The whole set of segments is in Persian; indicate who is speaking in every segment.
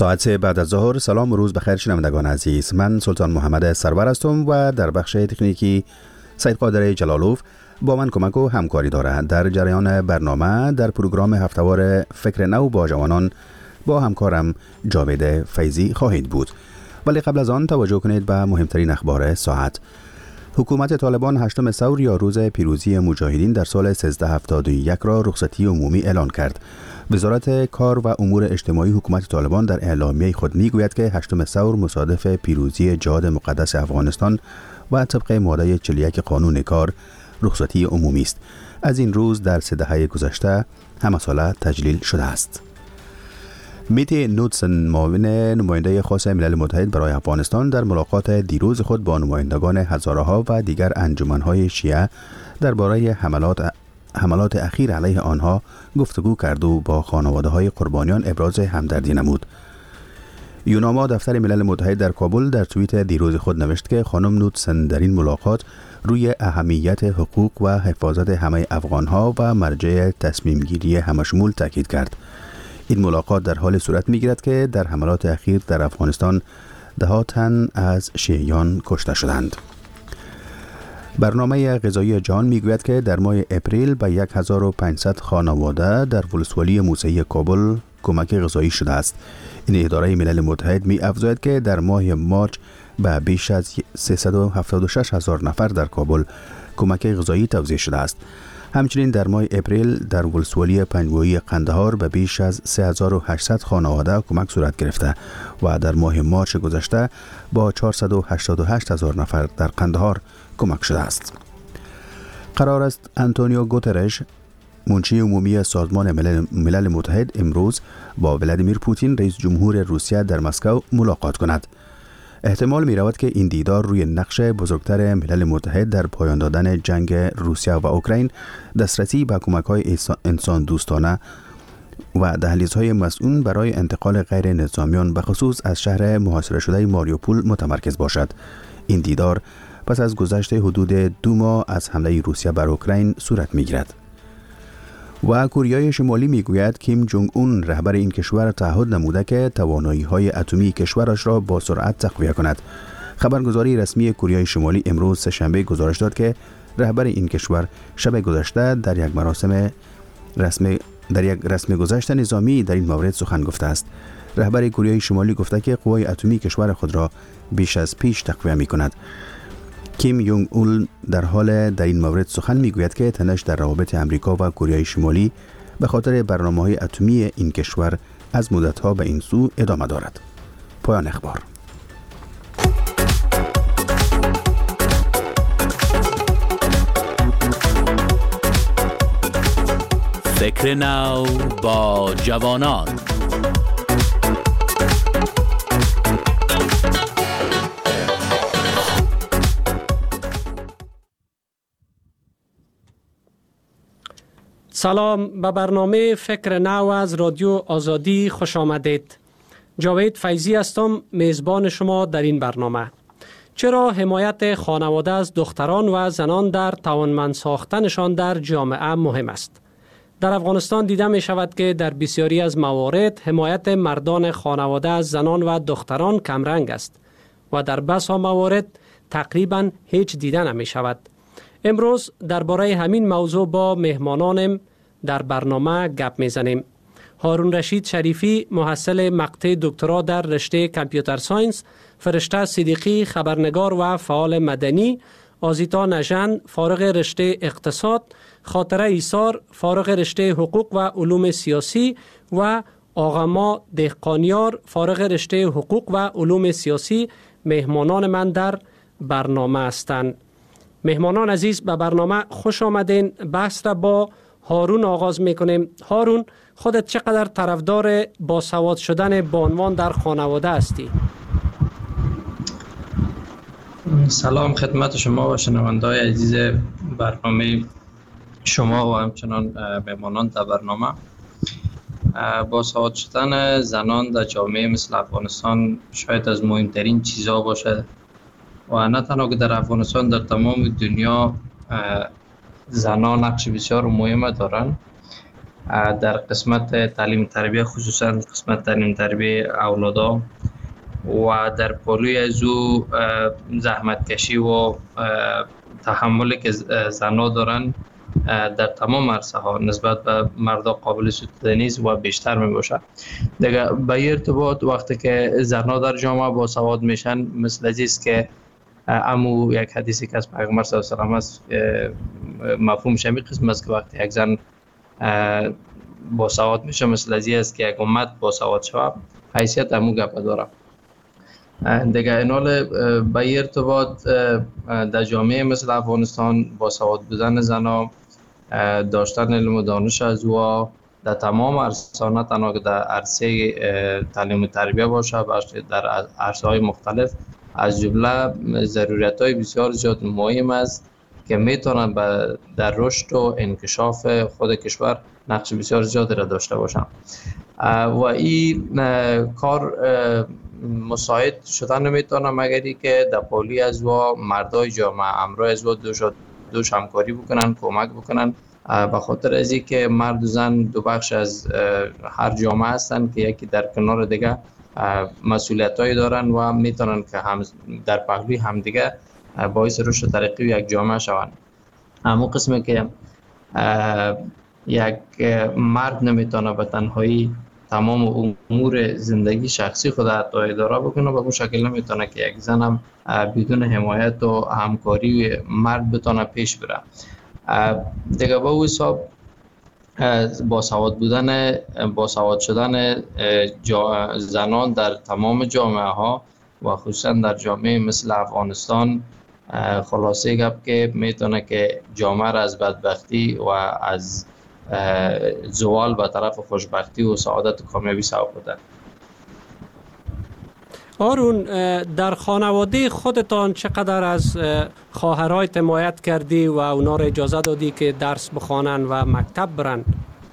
Speaker 1: ساعت 3 بعد از ظهر. سلام و روز بخیر شنوندگان عزیز. من سلطان محمد سرور هستم و در بخش تکنیکی سید قادر جلالوف با من کمک و همکاری دارد. در جریان برنامه در پروگرام هفتهوار فکر نو با جوانان با همکارم جاوید فیضی خواهید بود. ولی قبل از آن توجه کنید به مهمترین اخبار ساعت. حکومت طالبان 8 ثور یا روز پیروزی مجاهدین در سال 1371 را رخصتی عمومی اعلان کرد. وزارت کار و امور اجتماعی حکومت طالبان در اعلامیه خود میگوید که 8 ثور مصادف پیروزی جهاد مقدس افغانستان و طبق ماده 41 قانون کار رخصتی عمومی است. از این روز در 3 دهه گذشته همه ساله تجلیل شده است. میتی نودسن، معاون نماینده خاص ملل متحد برای افغانستان، در ملاقات دیروز خود با نمایندگان هزارها و دیگر انجمن‌های شیعه درباره حملات اخیر علیه آنها گفتگو کرد و با خانواده‌های قربانیان ابراز همدردی نمود. یوناما دفتر ملل متحد در کابل در توییت دیروز خود نوشت که خانم نودسن در این ملاقات روی اهمیت حقوق و حفاظت همه افغانها و مرجع تصمیم گیری همشمول تاکید کرد. این ملاقات در حال صورت می‌گیرد که در حملات اخیر در افغانستان 10 تن از شیعیان کشته شدند. برنامه غذایی جهان میگوید که در ماه اپریل به 1500 خانواده در ولسوالی موسعی کابل کمک غذایی شده است. این اداره ملل متحد می افزاید که در ماه مارچ به بیش از 376,000 نفر در کابل کمک غذایی توزیع شده است. همچنین در ماه اپریل در ولسوالی پنجگویی قندهار به بیش از 3800 خانواده کمک صورت گرفته و در ماه مارچ گذشته با 488,000 نفر در قندهار کمک شده است. قرار است آنتونیو گوترش، منشی عمومی سازمان ملل متحد، امروز با ولادیمیر پوتین رئیس جمهور روسیه در مسکو ملاقات کند. احتمال می رود که این دیدار روی نقش بزرگتر ملل متحد در پایان دادن جنگ روسیه و اوکراین، دسترسی به کمک‌های انسان دوستانه و دهلیزهای مسئول برای انتقال غیر نظامیان به خصوص از شهر محاصره شده ماریوپول متمرکز باشد. این دیدار پس از گذشت حدود 2 ماه از حمله روسیه بر اوکراین صورت می‌گیرد. و کره شمالی میگوید کیم جونگ اون، رهبر این کشور، تعهد نموده که توانایی‌های اتمی کشورش را با سرعت تقویت کند. خبرگزاری رسمی کره شمالی امروز سه‌شنبه گزارش داد که رهبر این کشور شب گذشته در یک رسم گذشت نظامی در این مورد سخن گفته است. رهبر کره شمالی گفته که قوای اتمی کشور خود را بیش از پیش تقویت می‌کند. کیم یونگ اول در حال در این مورد سخن میگوید که تنش در روابط امریکا و کره شمالی به خاطر برنامه‌های اتمی این کشور از مدت‌ها به این سو ادامه دارد. پایان اخبار.
Speaker 2: فکر نو با جوانان.
Speaker 3: سلام، به برنامه فکر نو از رادیو آزادی خوش آمدید. جاوید فیضی هستم، میزبان شما در این برنامه. چرا حمایت خانواده از دختران و زنان در توانمند ساختنشان در جامعه مهم است؟ در افغانستان دیده می شود که در بسیاری از موارد حمایت مردان خانواده از زنان و دختران کمرنگ است و در بسا موارد تقریبا هیچ دیده نمی شود. امروز درباره همین موضوع با مهمانانم در برنامه گپ میزنیم. هارون رشید شریفی، محصل مقطع دکترا در رشته کامپیوتر ساینس، فرشته صدیقی، خبرنگار و فعال مدنی، آزیتا نژند، فارغ رشته اقتصاد، خاطره ایسار، فارغ رشته حقوق و علوم سیاسی و آقاما دهقانیار، فارغ رشته حقوق و علوم سیاسی مهمانان من در برنامه هستند. مهمانان عزیز، به برنامه خوش آمدین. بحث را با هارون آغاز میکنیم. هارون، خودت چقدر طرفدار باسواد شدن بانوان در خانواده هستی؟
Speaker 4: سلام خدمت شما و شنونده‌های عزیز برنامه شما و همچنان مهمانان در برنامه. باسواد شدن زنان در جامعه مثل افغانستان شاید از مهمترین چیزها باشه و نه تنها که در افغانستان، در تمام دنیا زنان نقش بسیار مهم دارند در قسمت تعلیم تربیه، خصوصا قسمت تعلیم تربیه اولادا و در پالوی از او زحمت کشی و تحملی که زنها دارن در تمام عرصه ها نسبت به مردا قابل ستودنی است و بیشتر می باشه. دیگه به ارتباط وقتی که زنها در جامعه با سواد میشن، مثل است که امو یک حدیثی که از پیغمبر صلی الله علیه و است مفهوم شمی قسم است که وقتی یک زن با سواد میشه، مثل است که یک امت با سواد شود، حیثیت امو گپ داره. دیگه اینال به ارتباط در جامعه مثل افغانستان با سواد بودن زنها، داشتن علم و دانش از او در تمام عرصه، نه تنها در عرصه تعلیم و تربیه باشه، در عرصه های مختلف، از جمله ضرورت های بسیار زیاد مهم است که میتونن در رشد و انکشاف خود کشور نقش بسیار زیادی را داشته باشن و این کار مساعد شدن نمیتونه مگری که در پالی از و مردای جامعه همراه از و دوش همکاری بکنن، کمک بکنن، به خاطر از این که مرد و زن دو بخش از هر جامعه هستن که یکی در کنار دیگه مسئولیتایی دارن و میتونن که هم در پهلوی همدیگه باعث رشد و ترقی یک جامعه شوند. اما قسمی که یک مرد نمیتونه به تنهایی تمام امور زندگی شخصی خود حتی اداره بکنه، به اون شکل نمیتونه که یک زن هم بدون حمایت و همکاری مرد بتونه پیش بره. دیگه با اون حساب با سواد شدن زنان در تمام جامعه ها و خصوصا در جامعه مثل افغانستان، خلاصه گپ که میتونه که جامعه را از بدبختی و از زوال به طرف خوشبختی و سعادت و کامیابی سوق بده.
Speaker 3: آرون، در خانواده خودتان چقدر از خواهرای حمایت کردی و اونا را اجازه دادی که درس بخوانن و مکتب برن؟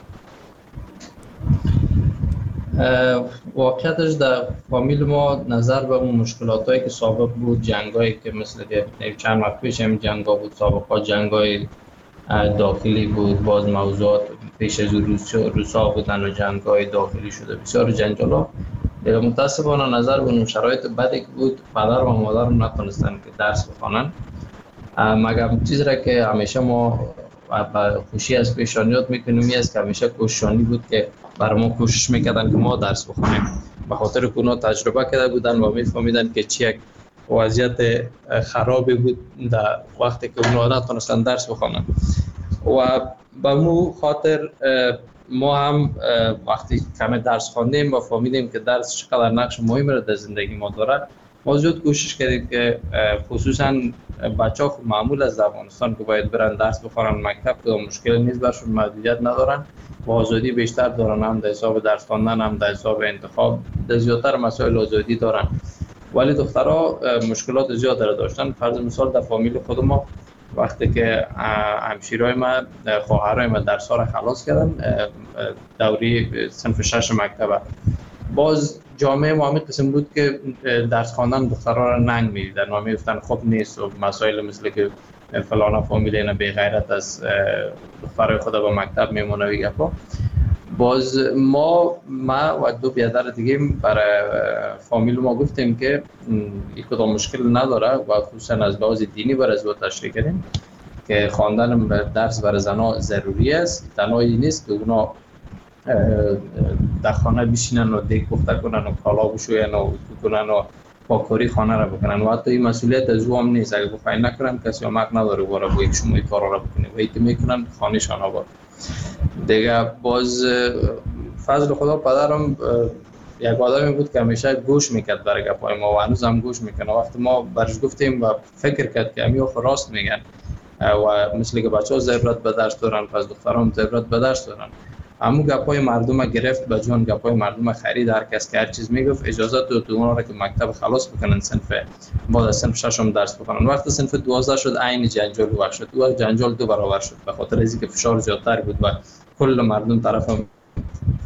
Speaker 4: واقعیتش در فامیل ما نظر به اون مشکلاتایی که سابق بود، جنگایی که مثل چند وقت پیش هم جنگا بود، سابقا جنگای داخلی بود، باز موضوعات پیش از روسا بودن و جنگای داخلی شده، بسیار جنجالا. دیگه متاسفانه نظر به اون شرایط بدی که بود، پدر و مادرم نتونستن که درس بخوانن، مگر چیزی را که همیشه ما با خوشی از پیشانیات میکنیم این است که همیشه کوششانی بود که برای ما کوشش میکردن که ما درس بخونیم، به خاطر که اونا تجربه کرده بودن و میفهمیدن که چی یک وضعیت خرابی بود در وقتی که اونا نتونستن درس بخونن. و به مو خاطر ما هم وقتی کمی درس خواندیم و فهمیدیم که درس چقدر نقش مهمی را در زندگی ما داره، ما زیاد کوشش کردیم که خصوصا بچه‌ها معمول از افغانستان که باید برن درس بخونن مکتب، که مشکل نیست برشون، محدودیت ندارن و آزادی بیشتر دارن، هم در حساب درس خواندن هم در حساب انتخاب، در زیادتر مسائل آزادی دارن. ولی دخترها مشکلات زیاد را داشتن. فرض مثال در فامیل خود ما وقتی که همشیرای ما، خواهرای ما درس‌ها را خلاص کردن، دوری صنف 6 مکتب، باز جامعه ما همین قسم بود که درس خواندن دخترها را ننگ می‌دیدن و می‌گفتن خب نیست و مسائل مثل که فلان فامیل اینا بی غیرت از دخترای خود به مکتب میمونه و گپا. باز ما و دو برادر دیگه برای فامیل ما گفتیم که این کدام مشکل نداره و خصوصا از لحاظ دینی برای از تشریح کردیم که خواندن درس برای زنها ضروری است. تنهایی نیست که اونا در خانه بشینن و دیگ پخته کنن و کالا بشوین و کنن و پاکاری خانه را بکنن و حتی این مسئولیت از او هم نیست. اگه بخوای نکنن کسی هم حق نداره باره باید شما این کارا را بکنید و ایتی میکنن خانه شان آباد. دیگه باز فضل خدا پدرم یک آدمی بود که همیشه گوش میکرد برای گپای ما و هنوز هم گوش میکنه. وقتی ما برش گفتیم و فکر کرد که همیو راست میگن و مثل که بچه ها ضرورت به درس دارن، پس دختران ضرورت به درس دارن. همون گپای مردم گرفت به جان گپای مردم خرید. هر کس که هر چیز میگفت اجازه داد اونا را که مکتب خلاص بکنن، صنف بعد از صنف 6 درس بخونن. وقتی صنف 12 شد عین جنجال وقت شد و جنجال دو برابر شد به خاطر اینکه فشار زیادتر بود و کل مردم طرف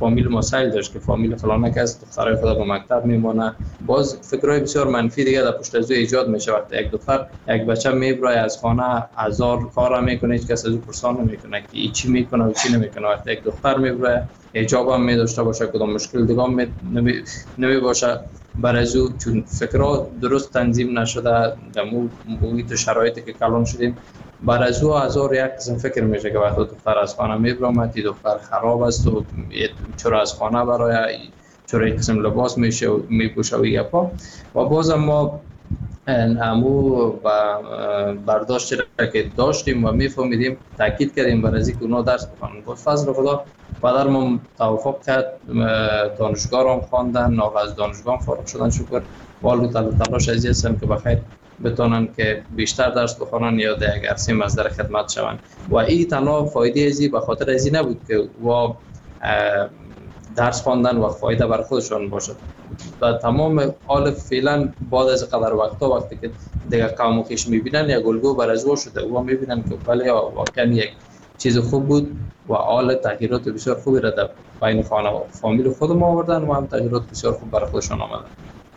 Speaker 4: فامیل ما سایل داشت که فامیل فلان کس دخترای خود به مکتب میمونه. باز فکرای بسیار منفی دیگه در پشت از او ایجاد میشه. وقتی یک دختر یک بچه میبره از خانه، هزار کار میکنه، هیچ کس از او پرسان نمیکنه که ای چی میکنه و چی نمیکنه. وقتی یک دختر میبره حجاب هم میداشته باشه، کدام مشکل دیگه هم نمی باشه، برای از او چون فکرها درست تنظیم نشده در محیط و شرایطی که کلان شدیم، برای از او هزار یک قسم فکر میشه که وقتی دختر از خانه میبره تی دختر خراب است و چرا از خانه برای چرا یک قسم لباس میشه و میپوشه و گپا. و بازم ما امو برداشت را که داشتیم و میفهمیدیم تاکید کردیم بر از اینکه اونا درس بخونن. با فضل خدا پدرم توافق کرد، دانشگاه هم خواندن، ناقص از دانشگاه فارغ شدن شکر. والو تلاش از هستم که بخیر بتونن که بیشتر درس بخونن یا در یک عرصه مصدر خدمت شوند. و این تنها فایده ازی به خاطر ازی نبود که و درس خواندن و فایده بر خودشان باشد. و تمام حال فعلا بعد از قدر وقتی که دیگه قوم خویش میبینن یا گلگو بر از شده و میبینن که بله واقعا یک چیز خوب بود و حال تغییرات بسیار خوبی را در بین خانواده فامیل خود ما آوردن و هم تغییرات بسیار خوب برای خودشان آمدن.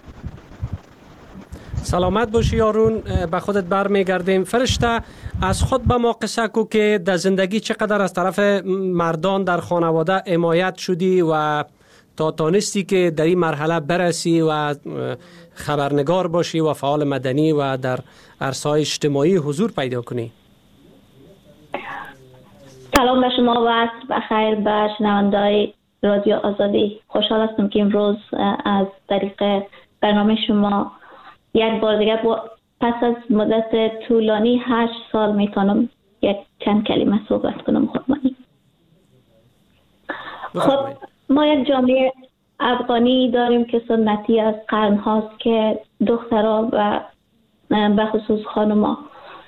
Speaker 3: سلامت باشی یارون، به خودت برمیگردیم. فرشته، از خود به ما قصه کو که در زندگی چقدر از طرف مردان در خانواده حمایت شدی و تا تانستی که در این مرحله برسی و خبرنگار باشی و فعال مدنی و در عرصه‌های اجتماعی حضور پیدا کنی.
Speaker 5: سلام به شما و بخیر به شنونده‌های رادیو آزادی. خوشحال هستم که امروز از طریق برنامه شما یک بار دیگه پس از مدت طولانی 8 سال میتونم یک چند کلمه صحبت کنم خودمانی. خب ما یک جامعه افغانی داریم که سنتی از قرن هاست که دخترها و به خصوص خانوما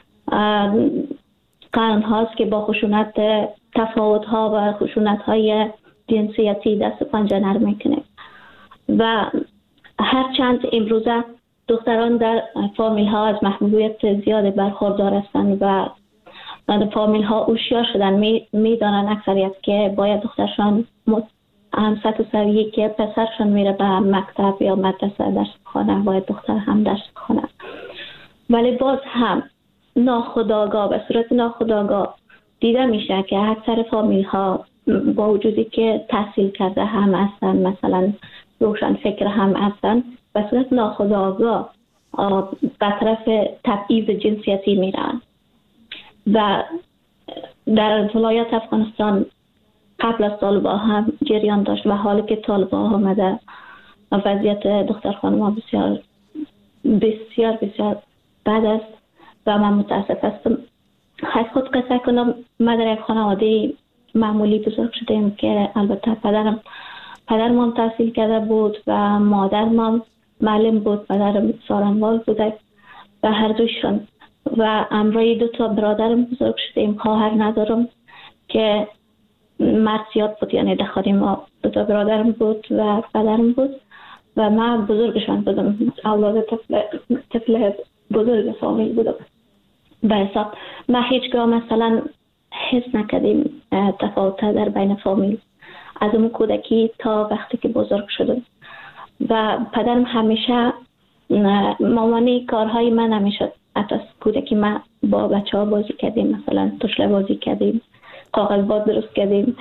Speaker 5: قرن هاست که با خشونت تفاوت ها و خشونت های جنسیتی دست و پنجه نرم میکنه و هرچند امروزه دختران در فامیل ها از محبوبیت زیاد برخوردار هستند و فامیل ها هوشیار شدن، میدانن اکثریت که باید دخترشان هم سطح سویه که پسرشان میره به مکتب یا مدرسه درس بخونه باید دختر هم درس بخونه، ولی باز هم ناخودآگاه به صورت ناخودآگاه دیده میشه که اکثر فامیل ها با وجودی که تحصیل کرده هم هستن، مثلا روشن فکر هم هستن، به صورت ناخودآگاه به طرف تبعیض جنسیتی میرن و در ولایت افغانستان قبل از طالبان هم جریان داشت و حالی که طالبان آمده وضعیت دختر خانم بسیار بسیار بسیار بد است و من متاسف هستم. از خود قصه کنم، من در یک خانواده معمولی بزرگ شدیم که البته پدرم هم تحصیل کرده بود و مادرم هم معلم بود، پدرم سارنوال بوده و هر دوشون و همراه 2 برادرم بزرگ شدیم. خواهر ندارم که مرد زیاد بود، یعنی در خانه ما 2 برادرم بود و پدرم بود و من بزرگشان بودم، اولاد طفل بزرگ فامیل بودم. به حساب ما هیچگاه مثلا حس نکردیم تفاوت در بین فامیل از اون کودکی تا وقتی که بزرگ شدم و پدرم همیشه مامانی کارهای من نمیشد. حتی از کودکی ما با بچه ها بازی کردیم، مثلا توشله بازی کردیم، کاغذ باد درست کردیم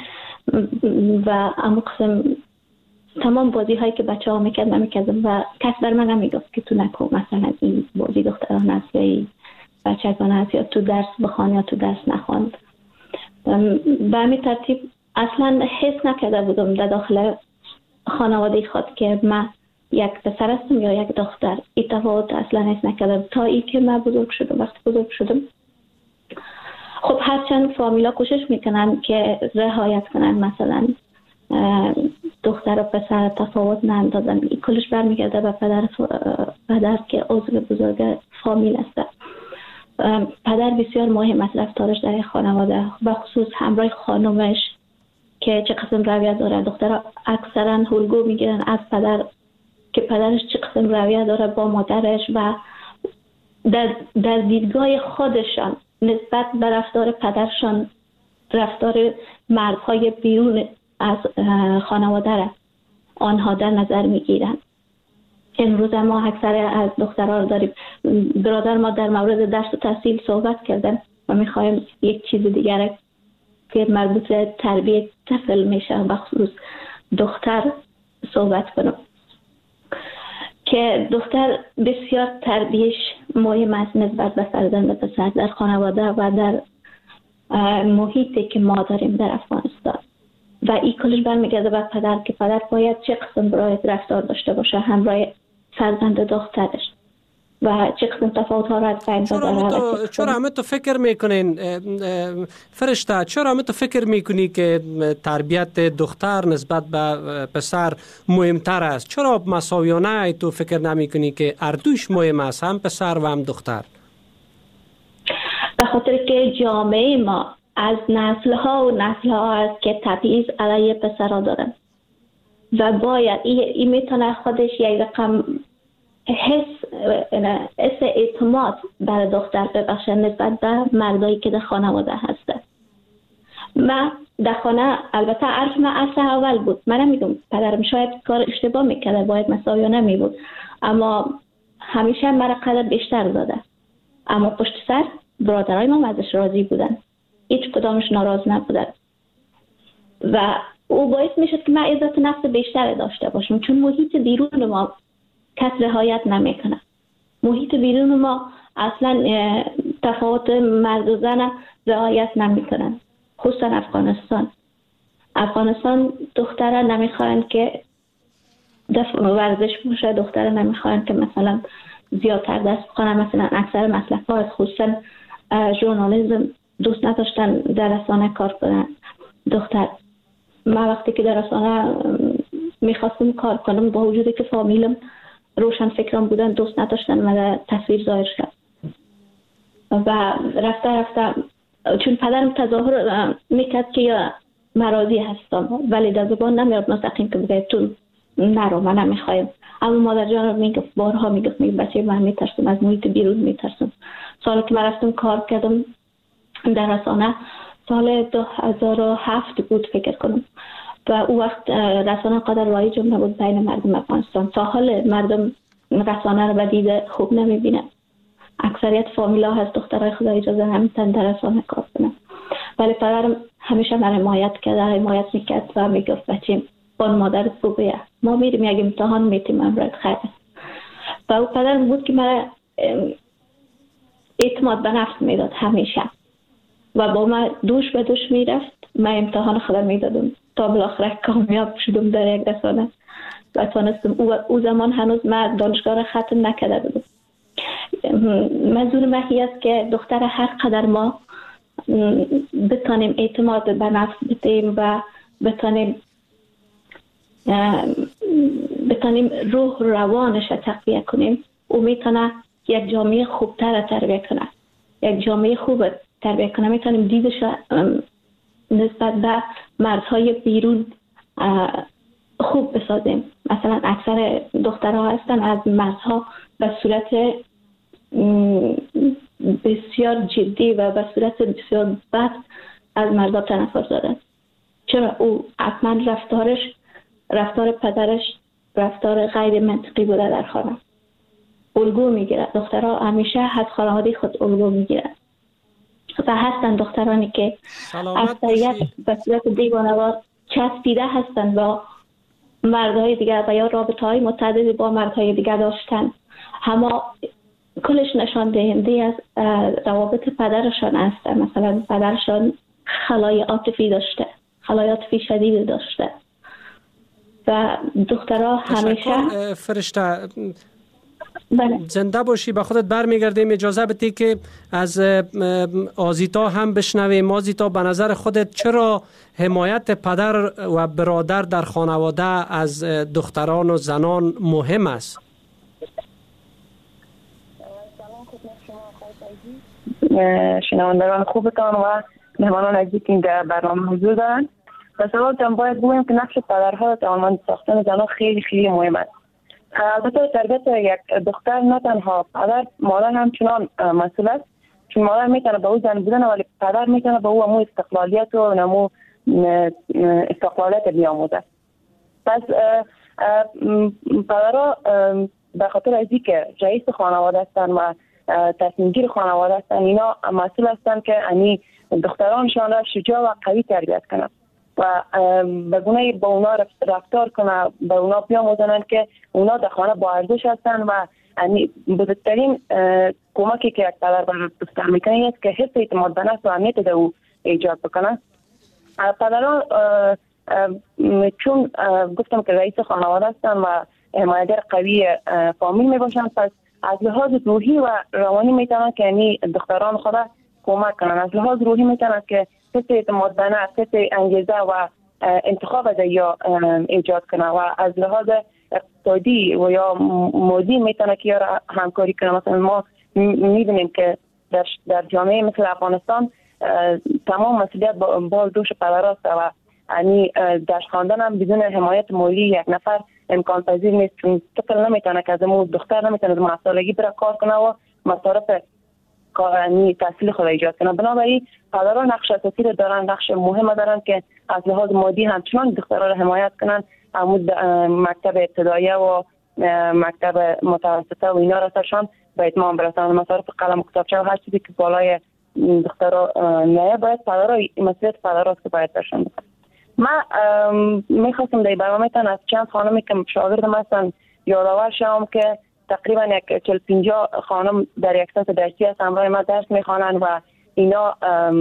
Speaker 5: و اما قسم تمام بازی هایی که بچه ها میکرد نمیکردم و کس بر من نمیگفت که تو نکن، مثلا این بازی دختران است یا این بچگان است یا تو درس بخوان یا تو درس نخواند. به همین ترتیب اصلا حس نکرده بودم در داخل خانواده خود که من یک پسر هستم یا یک دختر. این تفاوت اصلا حس نکردم تا ای که من بزرگ شدم. وقتی بزرگ شدم خب هرچند فامیلا کوشش میکنن که رعایت کنن، مثلا دختر و پسر تفاوت ناندازن، این کلش برمیگرده به پدر که عضو بزرگ فامیل است. پدر بسیار مهم است رفتارش در خانواده، به خصوص همراه خانومش که چه قسم رویت داره. دخترها اکثرا الگو میگیرن از پدر که پدرش چه قسم رویت داره با مادرش و در دیدگاه خودشان نسبت به رفتار پدرشان رفتار مردهای بیرون از خانواده را آنها در نظر میگیرند. امروز ما اکثر از دخترها رو داریم. برادر ما در مورد درس و تحصیل صحبت کردن و میخوایم یک چیز دیگر که مربوط به تربیت طفل میشه بخصوص دختر صحبت کنم که دختر بسیار تربیتش مهم است نسبت به فرزند پسر در خانواده و در محیطی که ما داریم در افغانستان. و این کلش برمیگرده به پدر که پدر باید چه قسم برای رفتار داشته باشه همراه فرزند دخترش و چه قسم تفاوت ها را از بین ببره.
Speaker 3: چرا همه تو فکر میکنین فرشته، چرا همه تو فکر میکنی که تربیت دختر نسبت به پسر مهمتر است؟ چرا مساویانه تو فکر نمیکنی که اردوش مهم است، هم پسر و هم دختر؟
Speaker 5: به خاطر که جامعه ما از نسل‌ها و نسل‌ها است که تبعیض علیه پسرها دارن و باید این میتونه خودش یک رقم حس اعتماد برای دختر ببخشه نسبت به مردایی که در خانواده هسته. من در خانه البته عرف من اصل اول بود، من نمیدونم پدرم شاید کار اشتباه میکرده، باید مساویانه میبود، اما همیشه مرا قدر بیشتر داده. اما پشت سر برادرای ما ازش راضی بودن، هیچ کدامش ناراض نبودن و او باعث میشد که من عزت نفس بیشتر داشته باشم، چون محیط بیرون ما کس رعایت نمیکنه. محیط بیرون ما اصلا تفاوت مرد و زن رعایت نمیکنن، خصوصا افغانستان دختره نمیخواین که ورزش باشه، دختره نمیخواین که مثلا زیادتر دست بخونن، مثلا اکثر مسلک‌ها خصوصا ژورنالیسم دوست نداشتن در رسانه کار کنن دختر. من وقتی که در رسانه میخواستم کار کنم با وجودی که فامیلم روشن فکرم بودن دوست نداشتن من تصویر ظاهر شد و رفته چون پدرم تظاهر میکرد که یا مرازی هستم ولی در زبان نمیاد مستقیم که بگه تو نرو من نمیخوایم. اما مادر جان میگفت بارها میگفت بچه من میترسم از محیط بیرون میترسم. سالی که من رفتم کار کردم در رسانه سال 2007 بود فکر کنم و او وقت رسانه قدر رایج نبود بین مردم افغانستان. تا حال مردم رسانه رو به دید خوب نمیبینن. اکثریت فامیلا هست دخترای خدا اجازه نمیتن در رسانه کار کنن، ولی پدرم همیشه من حمایت میکرد و میگفت بچه بان مادرت بگویه ما میریم یک امتحان میتیم امرات خیر. و او پدرم بود که من اعتماد به نفس میداد همیشه و با من دوش به دوش میرفت. من امتحان خودم میدادم تا بالاخره کامیاب شدم در یک رسانه و تانستم. او زمان هنوز من دانشگاه را ختم نکرده بودم. منظور من است که دختر هر قدر ما بتانیم اعتماد به نفس بدیم و بتانیم روح روانش را تقویت کنیم، او میتونه یک جامعه خوبتر را تربیت کنه، یک جامعه خوب تربیت کنه. میتونیم دیدش را نسبت به مردهای بیرون خوب بسازیم. مثلا اکثر دخترها هستن از مردها به صورت بسیار جدی و به صورت بسیار بد از مردها تنفر دادن. چرا؟ او حتما رفتار پدرش رفتار غیر منطقی بوده در خانه. الگو میگیره. دخترها همیشه از خانواده خود الگو میگیرن و هستن دخترانی که اکثریت به صورت دیوانه‌وار چسبیده هستن با مردهای دیگر و یا رابطه‌های متعددی با مردهای دیگر داشتن. اما کلش نشان دهنده از روابط پدرشان است. مثلا پدرشان خلای عاطفی داشته، خلای عاطفی شدید داشته و دخترها همیشه
Speaker 3: فرشته زنده باشی. به خودت برمیگردیم. اجازه بدی که از آزیتا هم بشنویم. آزیتا به نظر خودت چرا حمایت پدر و برادر در خانواده از دختران و زنان مهم است؟
Speaker 6: شنوندگان خوبتان و مهمانان عزیزی که در برنامه حضور دارند. و سوالتان باید بگویم که نقش پدرها در توانمند ساختن زنان خیلی خیلی مهم است. البته تربیت یک دختر نه تنها پدر، مادر همچنان مسئول است، چون مادر میتونه به او زن بودن ولی پدر میتونه به او امو استقلالیت و نمو استقلالت بیاموزه. پس پدرها به خاطر از اینکه رئیس خانواده هستند و تصمیم گیر خانواده هستند، اینا مسئول هستند که دخترانشان را شجاع و قوی تربیت کنند و به گونه با اونا رفتار کنند، به اونا بیاموزند که اونا در خانه با ارزش هستند و بزرگترین کمکی که یک پدر برای دختر میکنه است که حس اعتماد به نفس و امنیت در او ایجاد بکنه. پدران چون گفتم که رئیس خانواده هستند و حمایتگر قوی فامیل میباشند، پس از لحاظ روحی و روانی میتونن که یعنی دختران خود کمک کنن. از لحاظ روحی میتونن که حس اعتماد به نفس، حس انگیزه و انتخاب یا ایجاد کنن و از لحاظ اقتصادی و یا مادی میتونه که یا همکاری کنن. مثلا ما میبینیم که در جامعه مثل افغانستان تمام مسئولیت با دوش پدراست و یعنی درس خواندن هم بدون حمایت مالی یک نفر امکان پذیر نیست، چون طفل نمیتونه که از دختر نمیتونه از 9 سالگی بره کار کنه و مصارف یعنی تحصیل خود ایجاد کنه. بنابراین پدران نقش اساسی دارن، نقش مهم دارن که از لحاظ مادی همچنان دخترها را حمایت کنن، مکتب ابتداییه و مکتب متوسطه و اینا را سرشان به اتمام برسانن. مصارف قلم و کتابچه و هر چیزی که بالای دخترها نه، باید پدرها مسئولیت پدراست که باید سرشان بکنن. من میخواستم در برنامه‌تان از چند خانمی که شاگردم هستن یادآور شوم که تقریبا 40-50 خانم در یک سطح درسی هست، همراه ما درس میخوانن و اینا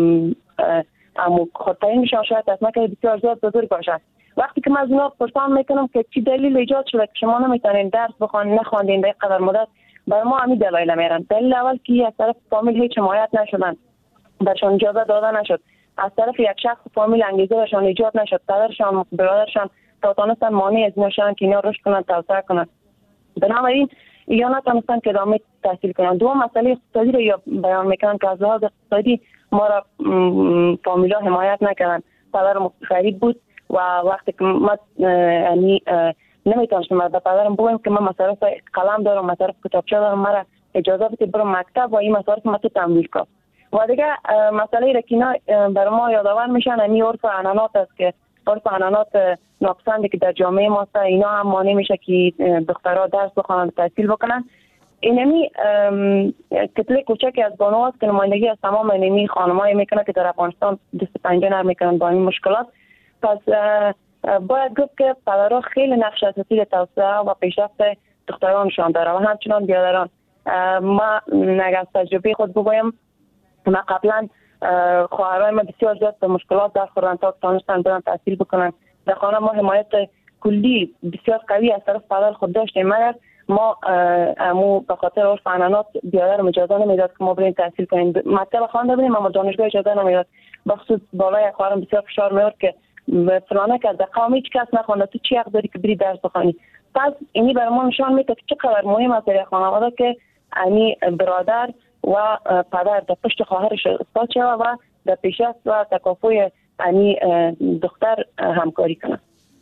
Speaker 6: خودترین میشن شاید تصمیم که بسیار زیاد بزرگ باشد. وقتی که من از اینا پرسان میکنم که چی دلیل ایجاد شده که شما نمیتونین درس بخوانید، نخواندین در قدر مدت، بر ما همین دلایل میارن. دلیل اول که از طرف فامیل هیچ حمایت نشدن، برشان اجازه داده نشد، از طرف یک شخص فامیل انگیزه برشان ایجاد نشد، پدرشان برادرشان توانستن مانع از نشدن که اینا رشد کنن، توسعه کنن. بنابراین یا نتونستن که ادامه تحصیل کنن. دوم مسئله اقتصادی رو یا بیان میکنن که از لحاظ اقتصادی ما را فامیلا حمایت نکردن. پدرم غریب بود و وقتی که ما یعنی نمیتونستم به پدرم بگم که من مصارف قلم دارم، مصارف کتابچه دارم، مرا اجازه بده برم مکتب و این مصارف ما تو تمویل کنم. و دیگه مسئله را که اینا بر ما یادآور میشن، این عرف عنعنات است که عرف عنعنات ناپسندی که در جامعه ما هست، اینا هم مانع میشه که دخترها درس بخونن، تحصیل بکنن. اینمی کتله کوچکی از بانو است که نمایندگی از تمام اینمی خانمایی میکنه که در افغانستان دست پنجه نرم میکنن با این مشکلات. پس باید گفت که پدرها خیلی نقش اساسی در توسعه و پیشرفت دخترانشان داره و همچنان بیادران. ما نگه از تجربه خود بگویم، ما قبلا خواهرای ما بسیار زیاد به مشکلات در خوردن تا تانستن برن تحصیل بکنن. در خانه ما حمایت کلی بسیار قوی از طرف پدر خود داشتیم، مگر ما به خاطر عرف عنعنات بیادرم اجازه نمیداد که ما بریم تحصیل کنیم. مکتب خوانده بودیم اما دانشگاه اجازه نمیداد. بخصوص بالای خواهرم بسیار فشار میاد که فلانه که در قوم هیچ کس نخوانده، تو چی حق داری که بری درس بخوانی؟ پس اینی برای ما نشان میده که چقدر مهم است در خانواده که یعنی برادر و پدر در پشت خواهرش استاد شود و در پیشرفت و تکافؤ یعنی دختر همکاری کنه.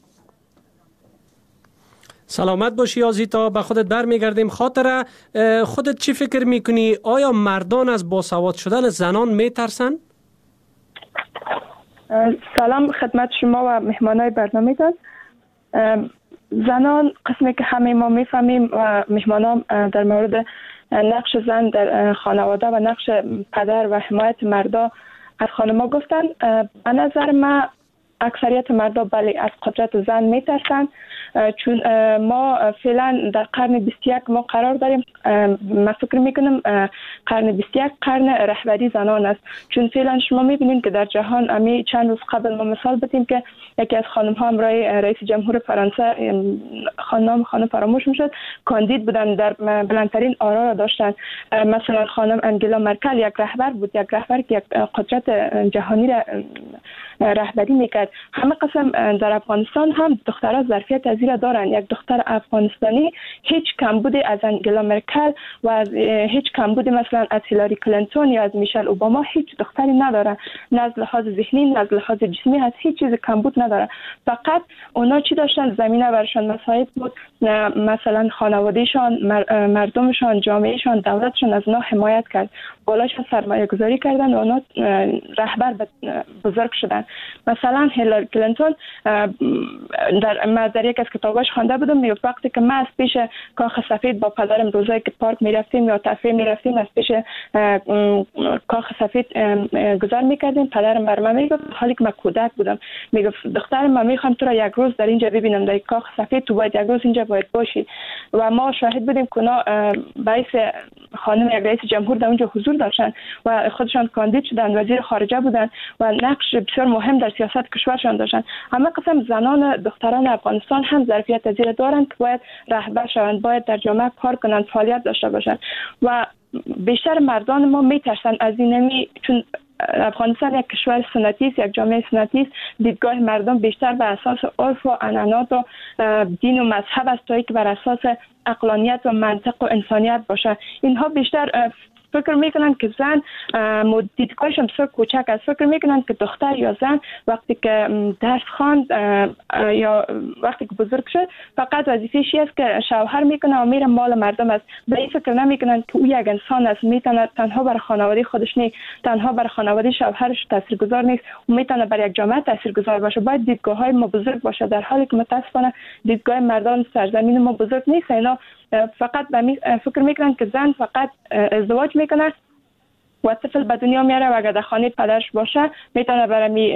Speaker 3: سلامت باشی آزیتا، به خودت برمیگردیم. خاطره خودت چی فکر میکنی؟ آیا مردان از باسواد شدن زنان میترسن؟
Speaker 7: سلام خدمت شما و مهمانای برنامه داد. زنان قسمی که همه ما میفهمیم و مهمانان در مورد نقش زن در خانواده و نقش پدر و حمایت مردا از خانما گفتن. به نظر من اکثریت مردا بله از قدرت زن میترسن، چون ما فعلا در قرن 21 ما قرار داریم. من فکر میکنم قرن 21 قرن رهبری زنان است، چون فعلا شما میبینید که در جهان امی چند روز قبل ما مثال بدیم که یکی از خانم ها همراه رئیس جمهور فرانسه، خانم فراموش میشد، کاندید بودن، در بلندترین آرا را داشتن. مثلا خانم انگلا مرکل یک رهبر بود، یک رهبر که یک قدرت جهانی را رهبری میکرد. همه قسم در افغانستان هم دخترها ظرفیت از این دارن. یک دختر افغانستانی هیچ کمبودی از انگلا مرکل و از هیچ کمبودی مثلا از هیلاری کلینتون یا از میشل اوباما هیچ دختری نداره. نه از لحاظ ذهنی نه از لحاظ جسمی هست، هیچ چیز کمبود نداره. فقط اونا چی داشتن؟ زمینه برشان مساعد بود، مثلا خانوادهشان، مردمشان، جامعهشان، دولتشان از اونا حمایت کرد، بالاشان سرمایه گذاری کردن و اونا رهبر بزرگ شدن. باشن. مثلا هیلاری کلینتون در یک از کتاباش خوانده بودم، میگفت وقتی که من از پیش کاخ سفید با پدرم روزایی که پارک میرفتیم یا تفریح میرفتیم از پیش کاخ سفید گذار میکردیم، پدرم بر من میگفت حالی که من کودک بودم، میگفت دخترم من میخوام تو را یک روز در اینجا ببینم، در کاخ سفید تو باید یک روز اینجا باید باشی. و ما شاهد بودیم که اونا باعث خانم یک رئیس جمهور در اونجا حضور داشتن و خودشان کاندید شدن، وزیر خارجه بودن و نقش بسیار مهم در سیاست کشورشان داشتن. همه قسم زنان دختران افغانستان هم ظرفیت زیر دارند که باید رهبر شوند، باید در جامعه کار کنند، فعالیت داشته باشند. و بیشتر مردان ما میترسند از اینمی، چون افغانستان یک کشور سنتی است، یک جامعه سنتی است، دیدگاه مردم بیشتر بر اساس عرف و عنعنات و دین و مذهب است تا اینکه بر اساس عقلانیت و منطق و انسانیت باشه. اینها بیشتر فکر میکنن که زن دیدگاهشون بسیار کوچک است، فکر میکنن که دختر یا زن وقتی که درس خواند یا وقتی که بزرگ شد فقط وظیفه‌ش است که شوهر میکنه و میره مال مردم است. به این فکر نمیکنن که او یک انسان است، میتونه تنها بر خانواده خودش نیست، تنها بر خانواده شوهرش تاثیرگذار نیست، و میتونه بر یک جامعه تاثیرگذار باشه. باید دیدگاه‌های ما بزرگ باشه، در حالی که متاسفانه دیدگاه مردان سرزمین ما بزرگ نیست. اینا فقط فکر میکنن که زن فقط ازدواج میکنه و طفل به دنیا میاره و اگر در خانه پدرش باشه میتونه برای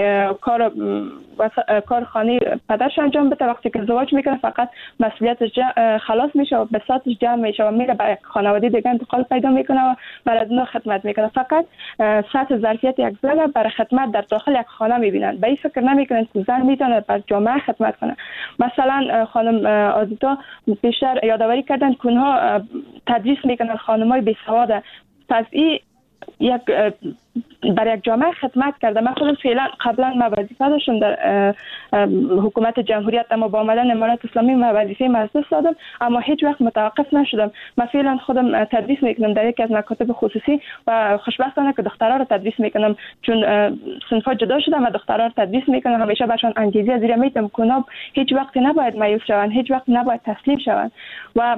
Speaker 7: کار خانه پدرش انجام بده. وقتی که ازدواج میکنه فقط مسئولیتش خلاص میشه و بساطش جمع میشه و میره به خانواده دیگه انتقال پیدا میکنه و برای اونها خدمت میکنه. فقط سطح ظرفیت یک زن برای خدمت در داخل یک خانه میبینن، به این فکر نمیکنن که زن میتونه بر جامعه خدمت کنه. مثلا خانم آزیتا بیشتر یادآوری کردن که اونها تدریس میکنن خانمای بیسواد. پس این برای یک جامعه خدمت کرده. من خودم فعلا قبلا وظیفه داشتم در حکومت جمهوریت، اما با آمدن امارات اسلامی وظیفه مجلس دادم، اما هیچ وقت متوقف نشدم. من فعلا خودم تدریس میکنم در یکی از مکاتب خصوصی و خوشبختانه که دخترها رو تدریس میکنم، چون صنفا جدا شدم و دخترها رو تدریس میکنم. همیشه برشان انگیزه زیر میتم که اونا هیچ وقت نباید مایوس شوند، هیچ وقت نباید تسلیم شوند. و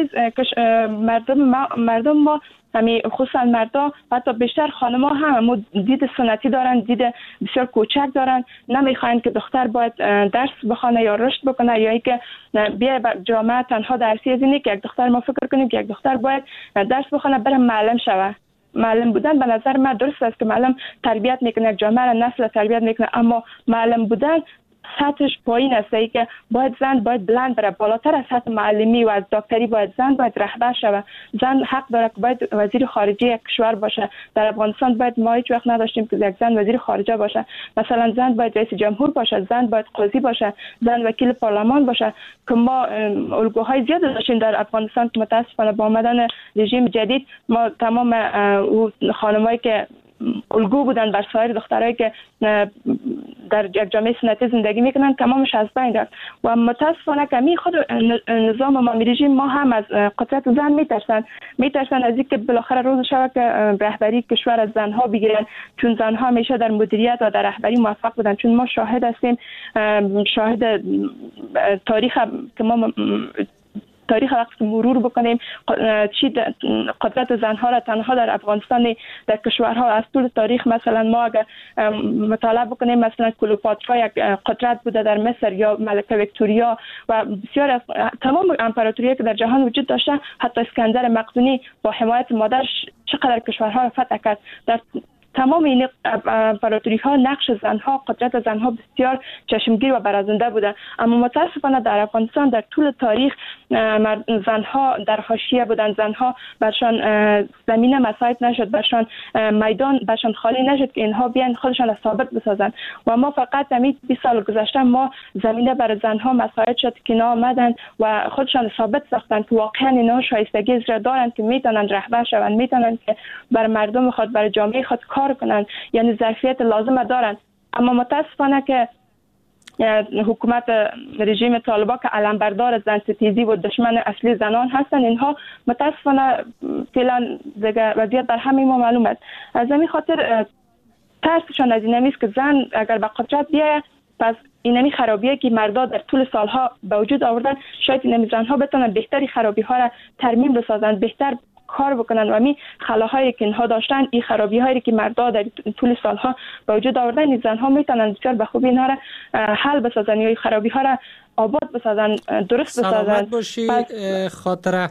Speaker 7: مردم ما همین خصوصا مردا حتی بیشتر خانم‌ها هم دید سنتی دارن، دید بسیار کوچک دارن، نمیخواین که دختر باید درس بخونه یا رشد بکنه یا اینکه بیا جامعه تنها درسی از اینه که یک دختر ما فکر کنیم که یک دختر باید درس بخونه بره معلم شوه. معلم بودن به نظر من درست است که معلم تربیت میکنه، یک جامعه را نسل تربیت میکنه، اما معلم بودن سطحش پایین است که باید زن باید بلند بره بالاتر از سطح معلمی و از دکتری. باید زن باید رهبر شود. زن حق داره که باید وزیر خارجه کشور باشه. در افغانستان باید ما هیچ وقت نداشتیم که یک زن وزیر خارجه باشه. مثلا زن باید رئیس جمهور باشه، زن باید قاضی باشه، زن وکیل پارلمان باشه. که ما الگوهای زیاد داشتیم در افغانستان که متاسفانه با آمدن رژیم جدید ما تمام خانمایی که الگو بودن بر سایر دخترایی که در یک جامعه سنتی زندگی میکنن تمامش از بین رفت. و متاسفانه که خود نظام امامی رژیم ما هم از قدرت زن میترسن از اینکه بالاخره روز شب که رهبری کشور از زنها بگیرن، چون زنها همیشه در مدیریت و در رهبری موفق بودن. چون ما شاهد هستیم، شاهد تاریخ که ما تاریخ وقت مرور بکنیم چی قدرت زنها را تنها در افغانستان در کشورها از طول تاریخ، مثلا ما اگر مطالعه بکنیم مثلا کلوپاترا یک قدرت بوده در مصر یا ملکه ویکتوریا و بسیار از تمام امپراتوری‌ها که در جهان وجود داشته، حتی اسکندر مقدونی با حمایت مادرش چقدر کشورها را فتح کرد. در تمام این امپراتوری ها نقش زنها، قدرت زنها بسیار چشمگیر و برازنده بوده. اما متاسفانه در افغانستان در طول تاریخ زنها در حاشیه بودن، زنها برشان زمینه مساعد نشد، برشان میدان برشان خالی نشد که اینها بیان خودشان را ثابت بسازن. و ما فقط همین 20 سال گذشته ما زمینه بر زنها مساعد شد که اینا آمدن و خودشان ثابت ساختن که واقعا اینها شایستگی زیرا دارند که میتونن رهبر شوند، میتونن که بر مردم خود، بر جامعه خود کار کنند، یعنی ظرفیت لازم دارند. اما متاسفانه که حکومت رژیم طالبان که علمبردار زن ستیزی و دشمن اصلی زنان هستند، اینها متاسفانه فعلا دیگه وضعیت در همه ما معلوم است. از همین خاطر ترسشان از این است که زن اگر به قدرت بیاید، پس اینمی خرابیه که مردا در طول سالها به وجود آوردن، شاید اینمی زنها بتونن بهتری خرابی ها را ترمیم بسازند، بهتر کار بکنن و می خلاهایی که اینها داشتن، این خرابی هایی که مردا در طول سالها به وجود آوردن، این زنها میتونن بسیار به خوبی اینها را حل بسازن یا خرابی ها را آباد بسازن، درست بسازن.
Speaker 3: سلامت باشی خاطره.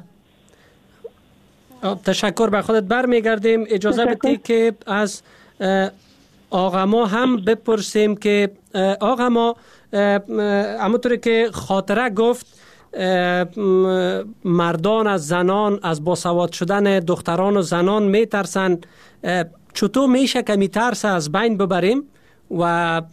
Speaker 3: تشکر. به خودت برمیگردیم. اجازه بدی که از آقا ما هم بپرسیم که آقا ما همونطوری که خاطره گفت مردان از زنان، از باسواد شدن دختران و زنان میترسن. چطور میشه که میترس از بین ببریم و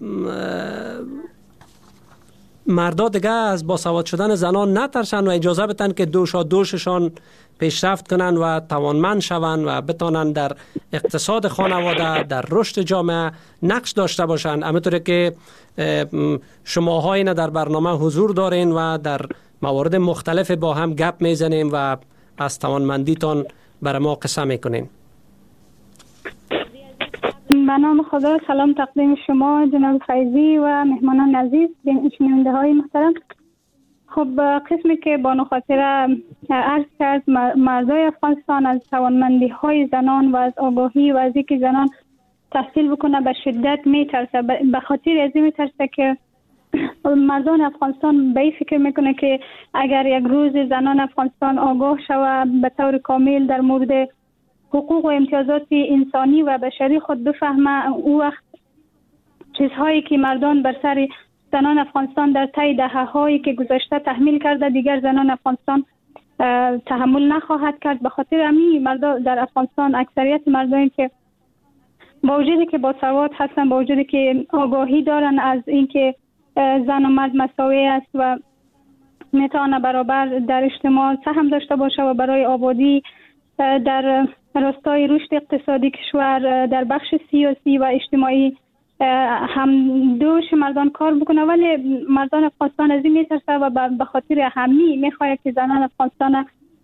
Speaker 3: مردا دیگه از باسواد شدن زنان نترسن و اجازه بدن که دوششان پیشرفت کنن و توانمند شوند و بتانن در اقتصاد خانواده، در رشد جامعه نقش داشته باشند. همونطوری که شماها اینا در برنامه حضور دارین و در موارد مختلف با هم گپ میزنیم و از توانمندیتان برای ما قصه میکنین.
Speaker 8: به نام خدا، سلام تقدیم شما جناب فیضی و مهمانان عزیز، شنونده های محترم. خب قسمی که بانو خاطره عرض کرد، مردای افغانستان از توانمندی های زنان و از آگاهی و از اینکه زنان تحصیل بکنه به شدت میترسه. به خاطر از این میترسه که مردان افغانستان به این فکر میکنه که اگر یک روز زنان افغانستان آگاه شود به طور کامل در مورد حقوق و امتیازات انسانی و بشری خود بفهمه، او وقت چیزهایی که مردان بر سر زنان افغانستان در طی دهه‌هایی که گذشته تحمیل کرده دیگر زنان افغانستان تحمل نخواهد کرد. به خاطر همین مردان در افغانستان، اکثریت مردانی که با وجودی که با سواد هستن، با وجودی که آگاهی دارن از اینکه زن و مرد مساوی است و میتونه برابر در اجتماع سهم داشته باشه و برای آبادی در راستای رشد اقتصادی کشور در بخش سیاسی و اجتماعی هم دوش مردان کار بکنه، ولی مردان افغانستان از این میترسه و به خاطر همین میخواهد که زنان افغانستان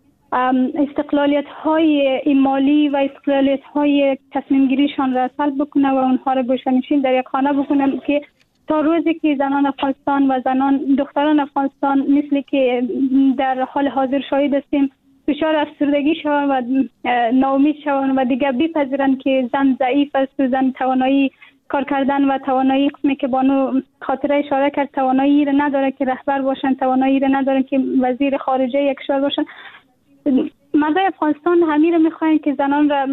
Speaker 8: استقلالیت های مالی و استقلالیت های تصمیم گیریشان را سلب بکنه و اونها را گوشه‌نشین در یک خانه بکنه، که تا روزی که زنان افغانستان و دختران افغانستان مثل که در حال حاضر شاهد هستیم دچار افسردگی شوند و ناامید شوند و دیگر بپذیرند که زن ضعیف است و زن توانایی کار کردن و توانایی قسمی که بانو خاطره اشاره کرد توانایی را نداره که رهبر باشن، توانایی را نداره که وزیر خارجه یک کشور باشن. مردای افغانستان همین را میخواین که زنان را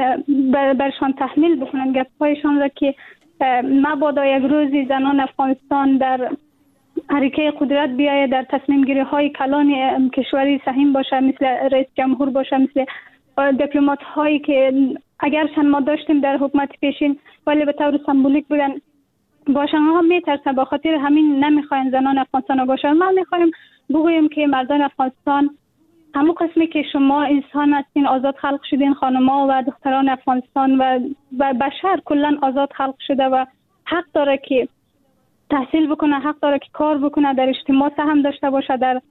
Speaker 8: برشان تحمیل بکنن، گپ‌هایشان را که مبادا یک روزی زنان افغانستان در حرکه قدرت بیاید، در تصمیم گیری های کلان کشوری سهیم باشه، مثل رئیس جمهور باشه، مثل دیپلمات هایی که اگرچند ما داشتیم در حکومت پیشین ولی به طور سمبولیک بودن باشن، ها میترسن. با خاطر همین نمیخواین زنان افغانستان رو باشن. ما میخوایم بگوییم که مردان افغانستان همون قسمی که شما انسان هستین، آزاد خلق شدین، خانم‌ها و دختران افغانستان و بشر کلا آزاد خلق شده و حق داره که تحصیل بکنه، حق داره که کار بکنه، در اجتماع سهم داشته باشه، در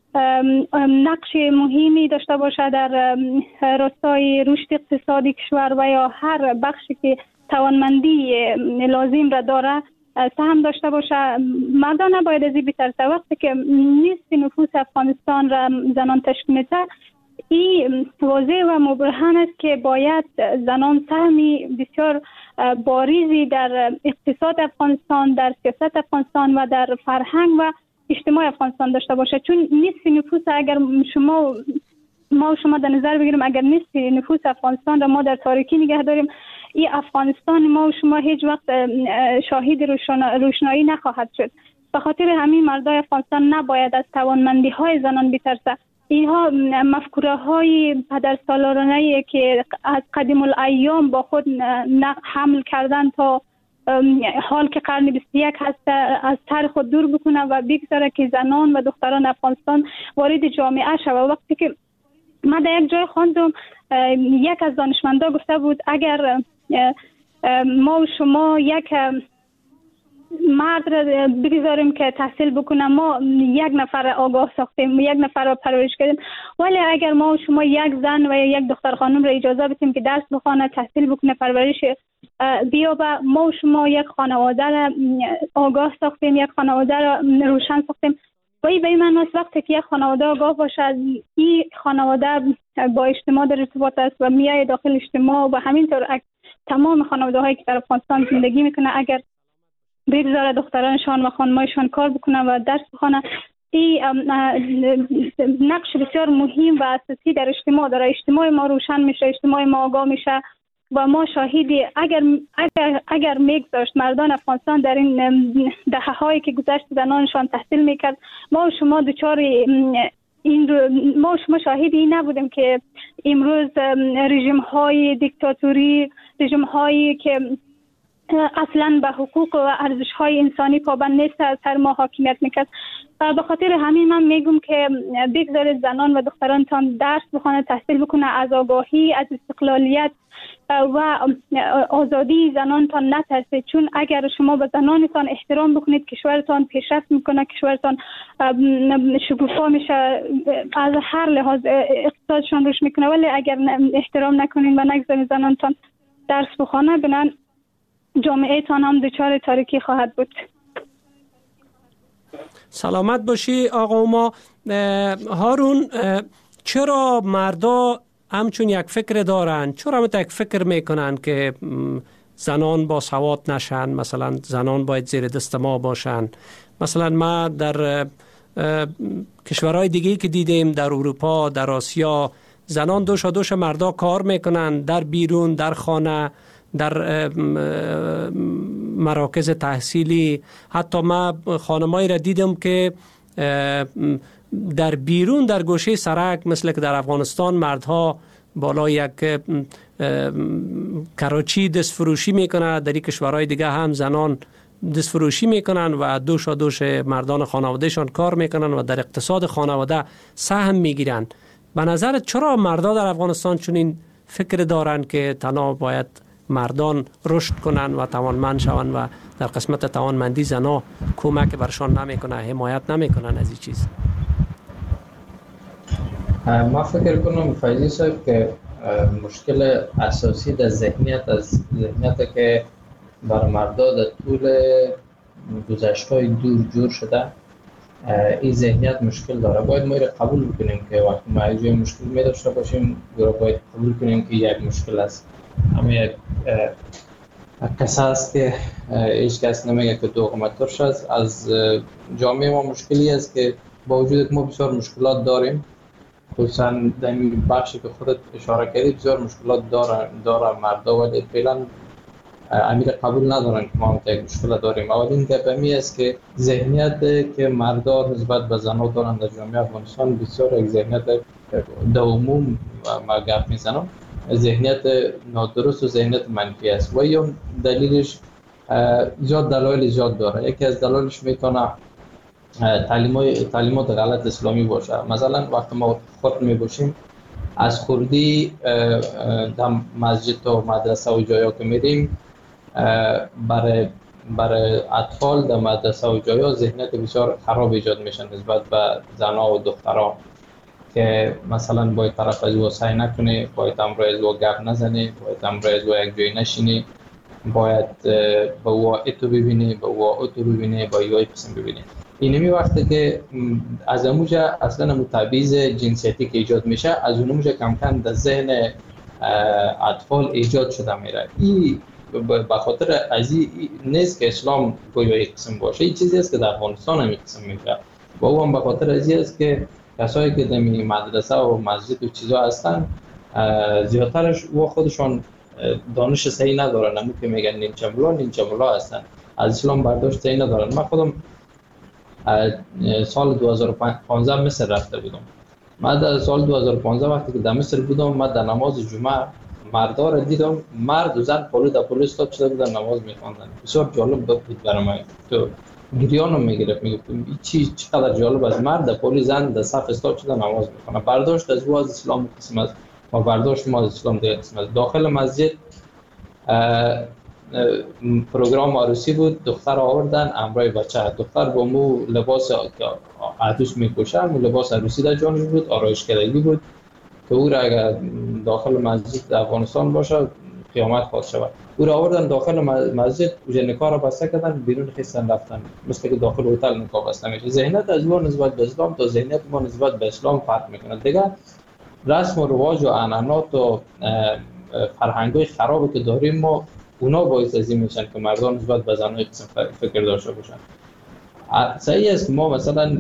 Speaker 8: نقش مهمی داشته باشه در راستای رشد اقتصادی کشور و یا هر بخشی که توانمندی لازم را داره سهم داشته باشه. مردان نباید از این بترسه. وقتی که نصف نفوس افغانستان را زنان تشکیل میده، این واضح و مبرهن است که باید زنان سهمی بسیار باریزی در اقتصاد افغانستان، در سیاست افغانستان و در فرهنگ و اجتماع افغانستان داشته باشه. چون نصف نفوس، اگر ما و شما در نظر بگیریم، اگر نصف نفوس افغانستان را ما در تاریکی نگه داریم، این افغانستان ما و شما هیچ وقت شاهد روشنایی نخواهد شد. به خاطر همین مردای افغانستان نباید از توانمندی های زنان بترسه. اینها مفکوره های پدرسالارانه که از قدیم الایام با خود حمل کردن تا حال که قرن 21 هست از سر خود دور بکنه و بگذاره که زنان و دختران افغانستان وارد جامعه شود. وقتی که من در یک جای خواندم، یک از دانشمندا گفته بود اگر ما و شما یک مرد را بگذاریم که تحصیل بکنه، ما یک نفر آگاه ساختیم، یک نفر را پرورش کردیم، ولی اگر ما و شما یک زن و یک دختر خانم را اجازه بدیم که درس بخونه، تحصیل بکنه، پرورش بیابه، ما و شما یک خانواده را آگاه ساختیم، یک خانواده را روشن ساختیم و این به این معنی است وقتی که یک خانواده آگاه باشه از این خانواده با اجتماع در ارتباط است و میای داخل اجتماع و همینطور تمام خانواده هایی که در افغانستان زندگی میکنه اگر بگذاره دخترانشان و خانمایشان کار بکنن و درس بخونن، این نقش بسیار مهم و اساسی در اجتماع داره. اجتماع ما روشن میشه، اجتماع ما آگاه میشه و ما شاهدی اگر میگذاشت مردان افغانستان در این دهه هایی که گذشت زنانشان تحصیل میکرد، ما و شما دچار ما و شما شاهدی این نبودیم که امروز رژیم های دیکتاتوری، رژیم هایی که اصلا به حقوق و ارزش های انسانی پابند نیست از هر ما حاکمیت میکرد. به خاطر همین من میگم که بگذارید زنان و دخترانتان درس بخونه، تحصیل بکنه، از آگاهی، از استقلالیت و آزادی زنانتان نترسید، چون اگر شما به زنانتان احترام بکنید کشورتان پیشرفت میکنه، کشورتان شکوفا میشه، از هر لحاظ اقتصادشان رشد میکنه. ولی اگر احترام نکنید و نگذارید زنانتان درس بخونه، بنان جامعه تان هم دچار تاریکی خواهد بود.
Speaker 3: سلامت باشی آقا ما. هارون، چرا مردا همچون یک فکر دارن؟ چرا یک فکر میکنن که زنان با سواد نشن؟ مثلا زنان باید زیر دست ما باشن. مثلا ما در کشورهای دیگه که دیدیم در اروپا، در آسیا، زنان دوش مردا کار میکنن، در بیرون، در خانه، در مراکز تحصیلی. حتی ما خانمایی را دیدم که در بیرون در گوشه سرک، مثل که در افغانستان مردها بالا یک کراچی دست فروشی میکنه، در این کشورهای دیگه هم زنان دست فروشی میکنن و دوش مردان خانوادهشان کار میکنن و در اقتصاد خانواده سهم میگیرن. به نظرت چرا مردا در افغانستان چنین فکر دارن که تنها باید مردان رشد کنن و توانمند شون و در قسمت توانمندی زنا کمک برشان نمیکنه، حمایت نمیکنن از این چیز؟
Speaker 4: ما فکر کنم فیضی صاحب که مشکل اساسی در ذهنیت که برای مردا در طول گذشته‌های دور جور شده، این ذهنیت مشکل داره. باید ما را قبول بکنیم که وقتی ما یک مشکل می داشته باشیم، باید قبول کنیم که یک مشکل است. همه یک قصه است که هیچ کس نمیگه که دوغمترش است. از جامعه ما مشکلی است که با وجود که ما بسیار مشکلات داریم، خصوصا در این بخشی که خودت اشاره کردی بسیار مشکلات داره مردا، ولی فعلا امیر قبول ندارن که ما هم یک مشکل داریم. اولین گپ می است که ذهنیت که مردا نسبت به زنها دارن در جامعه افغانستان بسیار یک ذهنیت در عموم ما گپ میزنم، ذهنیت نادرست و ذهنیت منفی است. و یا دلیلش دلایل زیاد داره. یکی از دلایلش میتونه تعلیمات غلط اسلامی باشه. مثلا وقتی ما خود میباشیم از خوردی در مسجد و مدرسه و جایا که میریم، برای اطفال در مدرسه و جایا ذهنیت بسیار خراب ایجاد میشن نسبت به زنها و دخترها، که مثلا باید طرف از او سعی نکنه، باید امروز او گپ نزنه، باید امروز او یک جای نشینه، باید با او اتو ببینه، با او اتو ببینه، با یوی قسم ببینه. اینمی وقتی که از اموجه اصلا تبعیض جنسیتی که ایجاد میشه، از اونموجه کم کم در ذهن اطفال ایجاد شده میره. این به خاطر از این نیست که اسلام گویا قسم باشه، این چیزی است که در افغانستان هم قسم میشه. و او هم به خاطر از این است که کسایی که در مدرسه و مسجد و چیزا هستن، زیادترش و خودشان دانش صحیح ندارن، همون که میگن نیمچه ملا هستن، از اسلام برداشت صحیح ندارن. من خودم سال 2015 مصر رفته بودم. من در سال 2015 وقتی که در مصر بودم، من در نماز جمعه مردا را دیدم، مرد و زن پلو استاد شده بودن نماز میخواندن. بسیار جالب بود برای من. تو گریانم میگرفت، میگفتم چقدر جالب است، مرد پلو، زن در صف استاد شده نماز میخوانه. برداشت از او از اسلام قسم است و برداشت ما از اسلام دیگه قسم است. داخل مسجد پروگرام عروسی بود، دختر آوردن امرای بچه، دختر با مو لباس عروس میپوشه، مو لباس عروسی در جانش بود، آرایش کردگی بود که او را اگر داخل مسجد در افغانستان باشه قیامت خواست شود. او را آوردن داخل مسجد، نکاح را بسته کردن، بیرون خیستن رفتن، مثل که داخل هتل نکاح بسته میشه. ذهنیت از ما نسبت به اسلام تا ذهنیت ما نسبت به اسلام فرق میکنه. دیگه رسم و رواج و عنعنات و فرهنگ‌های خرابی که داریم ما، اونا باعث از این میشن که مردان نسبت به زنای قسم فکر داشته باشن. صحیح است ما مثلا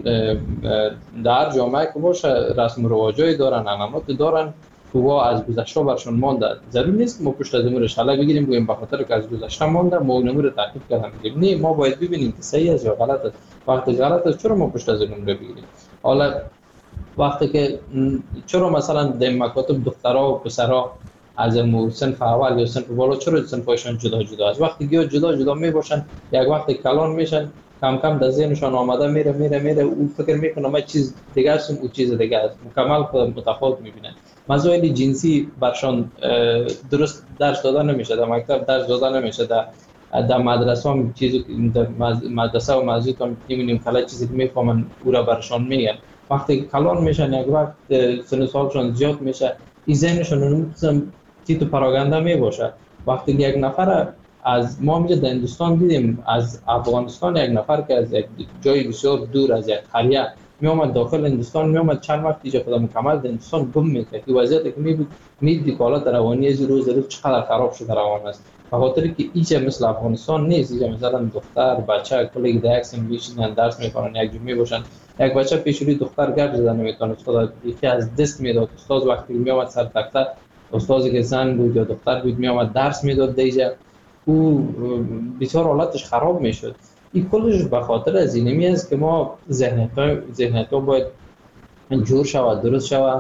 Speaker 4: در جامعه که باشه رسم و رواجایی دارن، عنعنات دارن که از گذشته برشون مانده. ضرور نیست که ما پشت از امورش حالا بگیریم بگیم به خاطر که از گذشته مانده ما اون امور تعقیب کردیم بگیم. نه، ما باید ببینیم که صحیح است یا غلط است. وقتی غلط است چرا ما پشت از امور بگیریم؟ حالا وقتی که چرا مثلا در مکاتب دخترها و پسرها از صنف اول یا صنف بالا چرا صنفایشان جدا جدا است؟ وقتی که جدا جدا می باشن یک وقتی کلان میشن، کم کم در ذهنشان آمده میره او فکر میکنه ما چیز دیگه هستم او چیز دیگه است، مکمل خود متفاوت میبینن. مسائل جنسی برشان درست درس داده نمیشه، در مکتب درس داده نمیشه، در مدرسه هم چیزی در مدرسه و مسجد هم نمیدونیم کلا چیزی که میفهمن او را برشان میگن. وقتی کلان میشن یک وقت سن سالشان زیاد میشه، این ذهنشون اون قسم تیتو پراگنده میباشه. وقتی یک نفر از ما میگه در هندوستان دیدیم از افغانستان یک نفر که از یک جای بسیار دور از یک قریه می اومد داخل هندوستان، می اومد چند وقت دیگه خودم مکمل در هندوستان گم میکرد. این وضعیتی که میدید حالت روانی از روز چقدر خراب شده روان است، به خاطر که اینجا مثل افغانستان نیست. اینجا مثلا دختر بچه کلی در عکس میشینن درس میکنن، یک جمعه باشن، یک بچه پیش روی دختر گرد زدن نمیتونه، خدا یکی از دست میداد. استاد وقتی می اومد سر تخته، استادی که زن بود یا دختر بود می اومد درس میداد دیگه، او بسیار حالتش خراب میشد. این کلش به خاطر از اینمی است که ما ذهنیت باید جور شود، درست شود،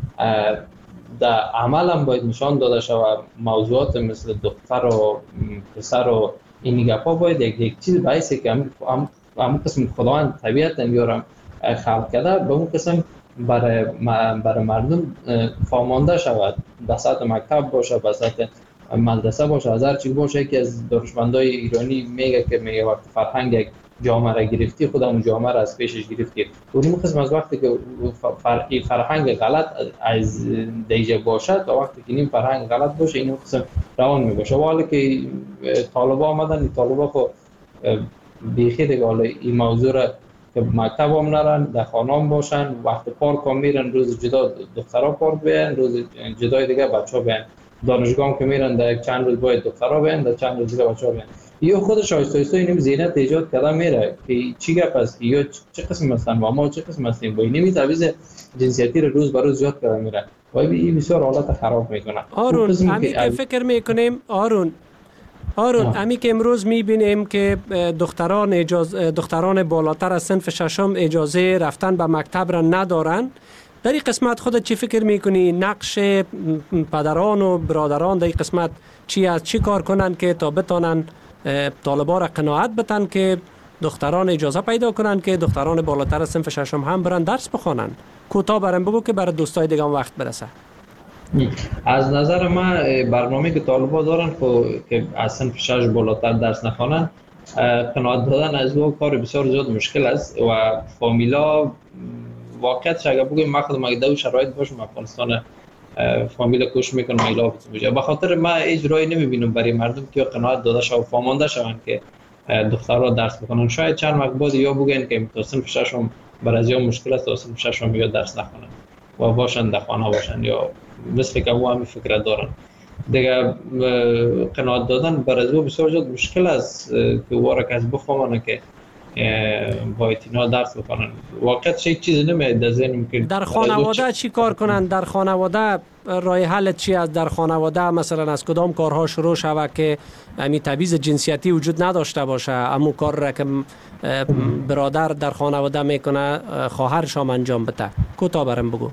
Speaker 4: در عمل هم باید نشان داده شود. موضوعات مثل دختر و پسر و این گپا باید یک چیز باعثی که هم قسم خداوند طبیعت میارم خلق کرده به اون قسم برای مردم فامانده شود. به سطح مکتب باشه، به سطح مدرسه باشه، از هر چی باشه. که از دانشمندای ایرانی میگه که میگه وقتی فرهنگ یک جامعه را گرفتی خودمون جامعه را از پیشش گرفتی. اون قسم از وقتی که فرهنگ غلط از دیجه باشه تا وقتی که این فرهنگ غلط باشه این قسم روان میباشه. ولی که طالبا آمدن، این طالبا خو بیخی دیگه حالا این موضوع را که مکتب هم نرن، در خانه هم باشن، وقت پارک هم میرن، روز جدا دخترها پارک بیان، روز جدای دیگه بچه ها بیان، دانشگاه هم که میرن در چند روز باید دخترها بیان، در چند روز دیگه بچه ها بیان. یا خودش آیسته آیسته اینم ذهنیت ایجاد کرده میره که چی گپ است که یا چه قسم هستن و ما چه قسم هستیم، با اینمی تعویض جنسیتی رو روز به روز زیاد کرده میره و این بسیار حالت خراب میکنه.
Speaker 3: آرون همین که فکر میکنیم آرون همین که امروز میبینیم که دختران بالاتر از صنف ششم اجازه رفتن به مکتب را ندارن. در این قسمت خودت چی فکر میکنی؟ نقش پدران و برادران در این قسمت چی است؟ چی کار کنن که تا بتانن طالبا را قناعت بدن که دختران اجازه پیدا کنن که دختران بالاتر از صنف ششم هم برن درس بخوانن؟ کوتاه برام بگو که برای دوستای دیگه وقت برسه.
Speaker 4: از نظر من برنامه که طالبا دارن که از صنف 6 بالاتر درس نخوانن، قناعت دادن از او کار بسیار زیاد مشکل است و فامیلا واقعیتش اگر بگیم من خودم اگه دو شرایط باشم افغانستان فامیل کوشش میکنم ایلا بشه. به خاطر من اجرایی نمیبینم برای مردم که قناعت داده شو و فامانده شون که دخترها درس بخونن. شاید چند وقت بعد یا بگن که تا صنف 6 برای از مشکل است، تا صنف 6 یا درس نخونن و باشن در خانه باشن، یا مثل که او همین فکر دارن دیگه. قناعت دادن برای او بسیار زیاد مشکل است که وارا کس بفهمن که باید اینا درس بکنن. واقعیت چه چیزی نمیاد در ذهنم که
Speaker 3: در خانواده چی کار کنن؟ در خانواده راه حل چی است؟ در خانواده مثلا از کدام کارها شروع شود که همین تبعیض جنسیتی وجود نداشته باشه؟ همون کار را که برادر در خانواده میکنه خواهرش هم انجام بده. کوتاه برام بگو.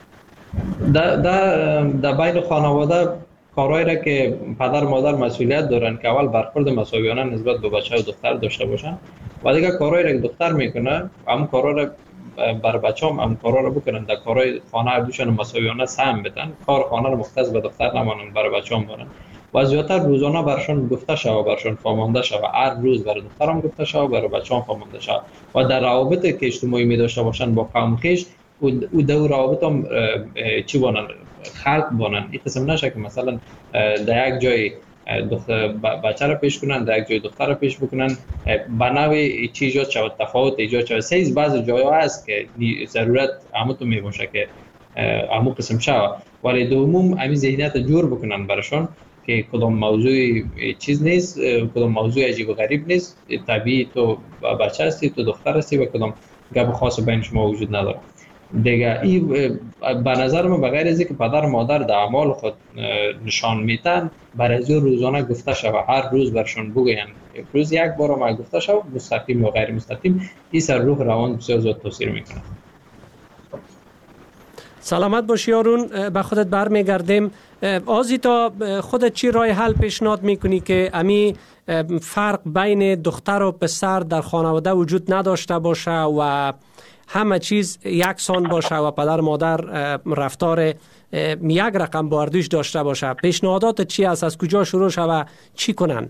Speaker 4: در بین خانواده کارهایی را که پدر مادر مسئولیت دارن که اول برخورد مساویانه نسبت به بچه و دختر داشته باشن و دیگه کارهایی را که دختر میکنه هم کارها را بر بچه هم کارها را بکنن، در کارهای خانه دوشان مساویانه سهم بدن، کار خانه را مختص به دختر نمانن، برای بچه هم بارن و زیادتر روزانه برشان گفته شود، برشان فامانده شود. هر روز برای دختر هم گفته شود، برای بچه هم فامانده شود و در روابط که اجتماعی می داشته باشن با قوم خویش او دو روابط هم چی بانن خلق بانن. این قسم نشه که مثلا در یک جای بچه را پیش کنن، در یک جای دختر را پیش بکنن، بناوی چی ایجاد شود، تفاوت ایجاد شود. سیز بعض جای‌ها هست که ضرورت همونطور میباشه که همون قسم شود، ولی دوموم همین ذهنیت جور بکنن براشون که کدام موضوع چیز نیست، کدام موضوع عجیب و غریب نیست، طبیعی تو بچه هستی، تو دختر هستی و کدام گپ خاص بین شما وجود نداره دیگه. این به نظر من بغیر از اینکه پدر و مادر در اعمال خود نشان میتن، برای از روزانه گفته شود، هر روز برشون بگوین، روز یک بار ما گفته شود، مستقیم و غیر مستقیم، این سر روح روان بسیار زیاد تاثیر میکنه.
Speaker 3: سلامت باشی یارون، به خودت برمیگردیم. آزیتا، خودت چی راه حل پیشنهاد میکنی که امی فرق بین دختر و پسر در خانواده وجود نداشته باشه و همه چیز یکسان باشه و پدر مادر رفتار یک رقم با اردوش داشته باشه؟ پیشنهادات چی است؟ از کجا شروع شه و چی کنن؟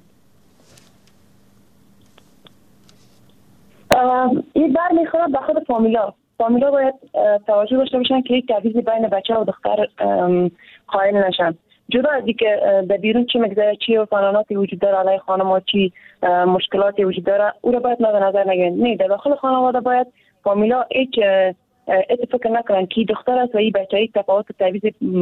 Speaker 6: این بر میخواد به خود فامیلا باید توجه داشته باشن که یک تبعیض بین بچه و دختر قائل نشن. جدا از اینکه در بیرون چی میگذره، چی قانوناتی وجود داره علیه خانم ها، چی مشکلاتی وجود داره، او را باید مد نظر نگیرن. نه، در داخل خانواده باید فامیلا هیچ اتفاق نکنن که دختر است و این بچه یک تفاوت تبعیض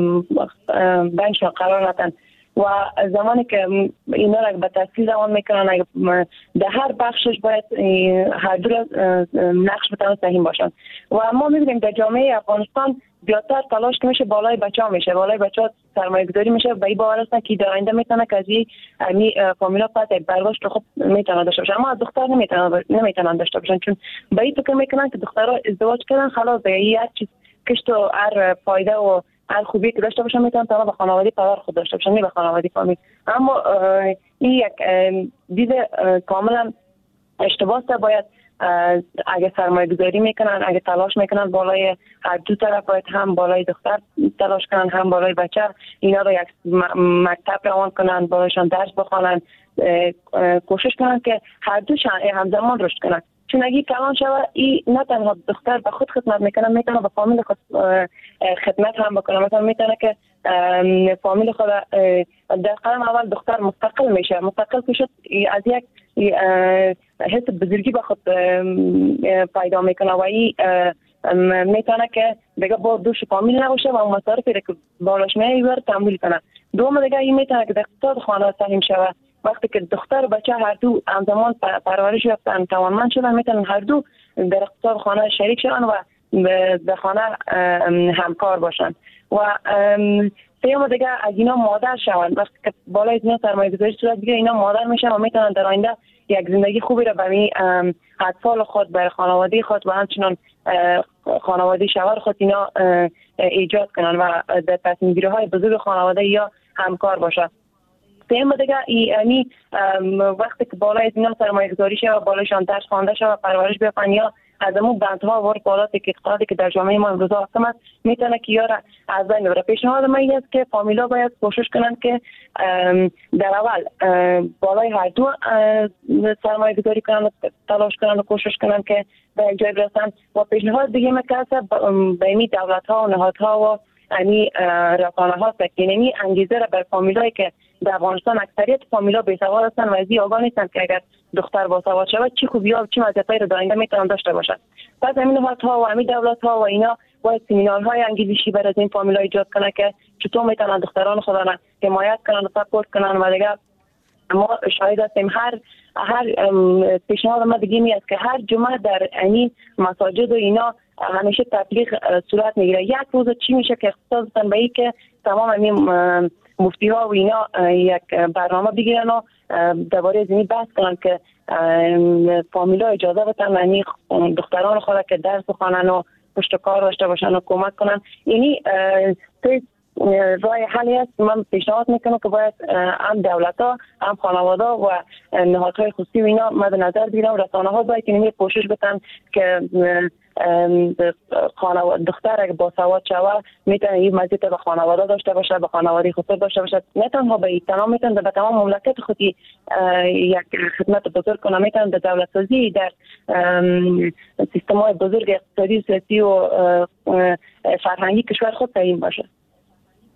Speaker 6: بینشان قرار ندن. و زمانی که اینا را به تفصیل روان میکنن، در هر بخشش باید هر دو نقش بتوان سهیم باشن. و ما میبینیم در جامعه افغانستان زیادتر تلاش که میشه بالای بچه ها میشه، بالای بچه ها سرمایه گذاری میشه، به این باور هستن که در آینده میتونه که از این فامیلا پس یک برداشت خوب میتونه داشته باشن، اما از دختر نمیتونن داشته باشن، چون به این فکر میکنن که دخترها ازدواج کردن خلاص دیگه هر چیز کشت و هر فایده و هر خوبی که داشته باشن میتونن تنها به خانواده پدر خود داشته باشن، نه به خانواده فامیل. اما این یک دید کاملا اشتباه است. باید اگه سرمایه گذاری میکنن، اگه تلاش میکنن بالای هر دو طرف، باید هم بالای دختر تلاش کنن هم بالای بچه، اینا رو یک مکتب روان کنن، بالایشان درس بخوانن، کوشش کنن که هر دو همزمان رشد کنن. چون اگه کلان شود، این نه تنها دختر به خود خدمت میکنه، میتونه به فامیل خود خدمت هم بکنه. مثلا میتونه که فامیل خود در قدم اول دختر مستقل میشه، مستقل میشه، از یک حس بزرگی به خود پیدا میکنه و این میتونه که دیگه با دوش فامیل نباشه و مصارفی که بالاش میبره تحمل کنه. دوم دیگه این میتونه که در اقتصاد خانواده سهیم شود. وقتی که دختر و بچه هر دو همزمان پرورش یافتن، توانمند شدن، میتونن هر دو در اقتصاد خانه شریک شدن و به خانه همکار باشن. و سیوم دیگه از اینا مادر شوند. وقتی که بالای اینا سرمایه گذاری صورت دیگه اینا مادر میشن و میتونن در آینده یک زندگی خوبی را برای اطفال خود، برای خانواده خود و همچنان خانواده شوهر خود اینا ایجاد کنن و در تصمیم گیری های بزرگ خانواده یا همکار باشن. سیم دیگه یعنی وقتی که بالای اینا سرمایه گذاری شه و بالایشان درس خوانده شه و پرورش بیافن یا از امون بندها و بالات اقتصادی که در جامعه ما امروز حاکم است میتونه که یارا از بین ببره. پیشنهاد من این است که فامیلا باید کوشش کنن که در اول بالای هر دو سرمایه گذاری کنن و تلاش کنن و کوشش کنن که به یک جای برسن. و پیشنهاد دیگه میکرده به این دولت ها و نهادها و یعنی رسانه ها سکنی انگیزه را بر فامیلایی که در افغانستان اکثریت فامیلا بی‌سواد هستند و از این آگاه نیستند که اگر دختر باسواد شود چه خوبی‌ها و چه مزیت‌هایی را در آینده میتونن داشته باشد. پس همین نهادها و همین دولت‌ها و اینا باید سمینارهای انگیزشی برای از این فامیلا ایجاد کنه که چطور میتونن دختران خود را حمایت کنن و سپورت کنن. و دیگه ما شاهد هستیم هر پیشنهاد ما دیگه می است که هر جمعه در این مساجد و اینا همیشه تبلیغ صورت میگیره. یک روز چی میشه که اختصاص بدن به این که تمام این مفتی ها و اینا یک برنامه بگیرن و درباره از این بحث کنن که فامیلا اجازه بدن یعنی دختران خود که درس بخوانن و پشت کار داشته باشن و کمک کنن. یعنی راه حلی است. من پیشنهاد میکنم که باید هم دولت ها هم خانواده و نهادهای خصوصی و اینا مد نظر بگیرن و رسانه ها باید که کوشش بکنن که دختر اگه باسواد شود میتونه این مزیت به خانواده داشته باشه، به خانواده خود داشته باشه، نه تنها به ایتنا میتونه به تمام مملکت خودی یک خدمت بزرگ کنه، میتونه در دولت سازی، در سیستم های بزرگ اقتصادی، سیاسی و فرهنگی کشور خود تعیین باشه.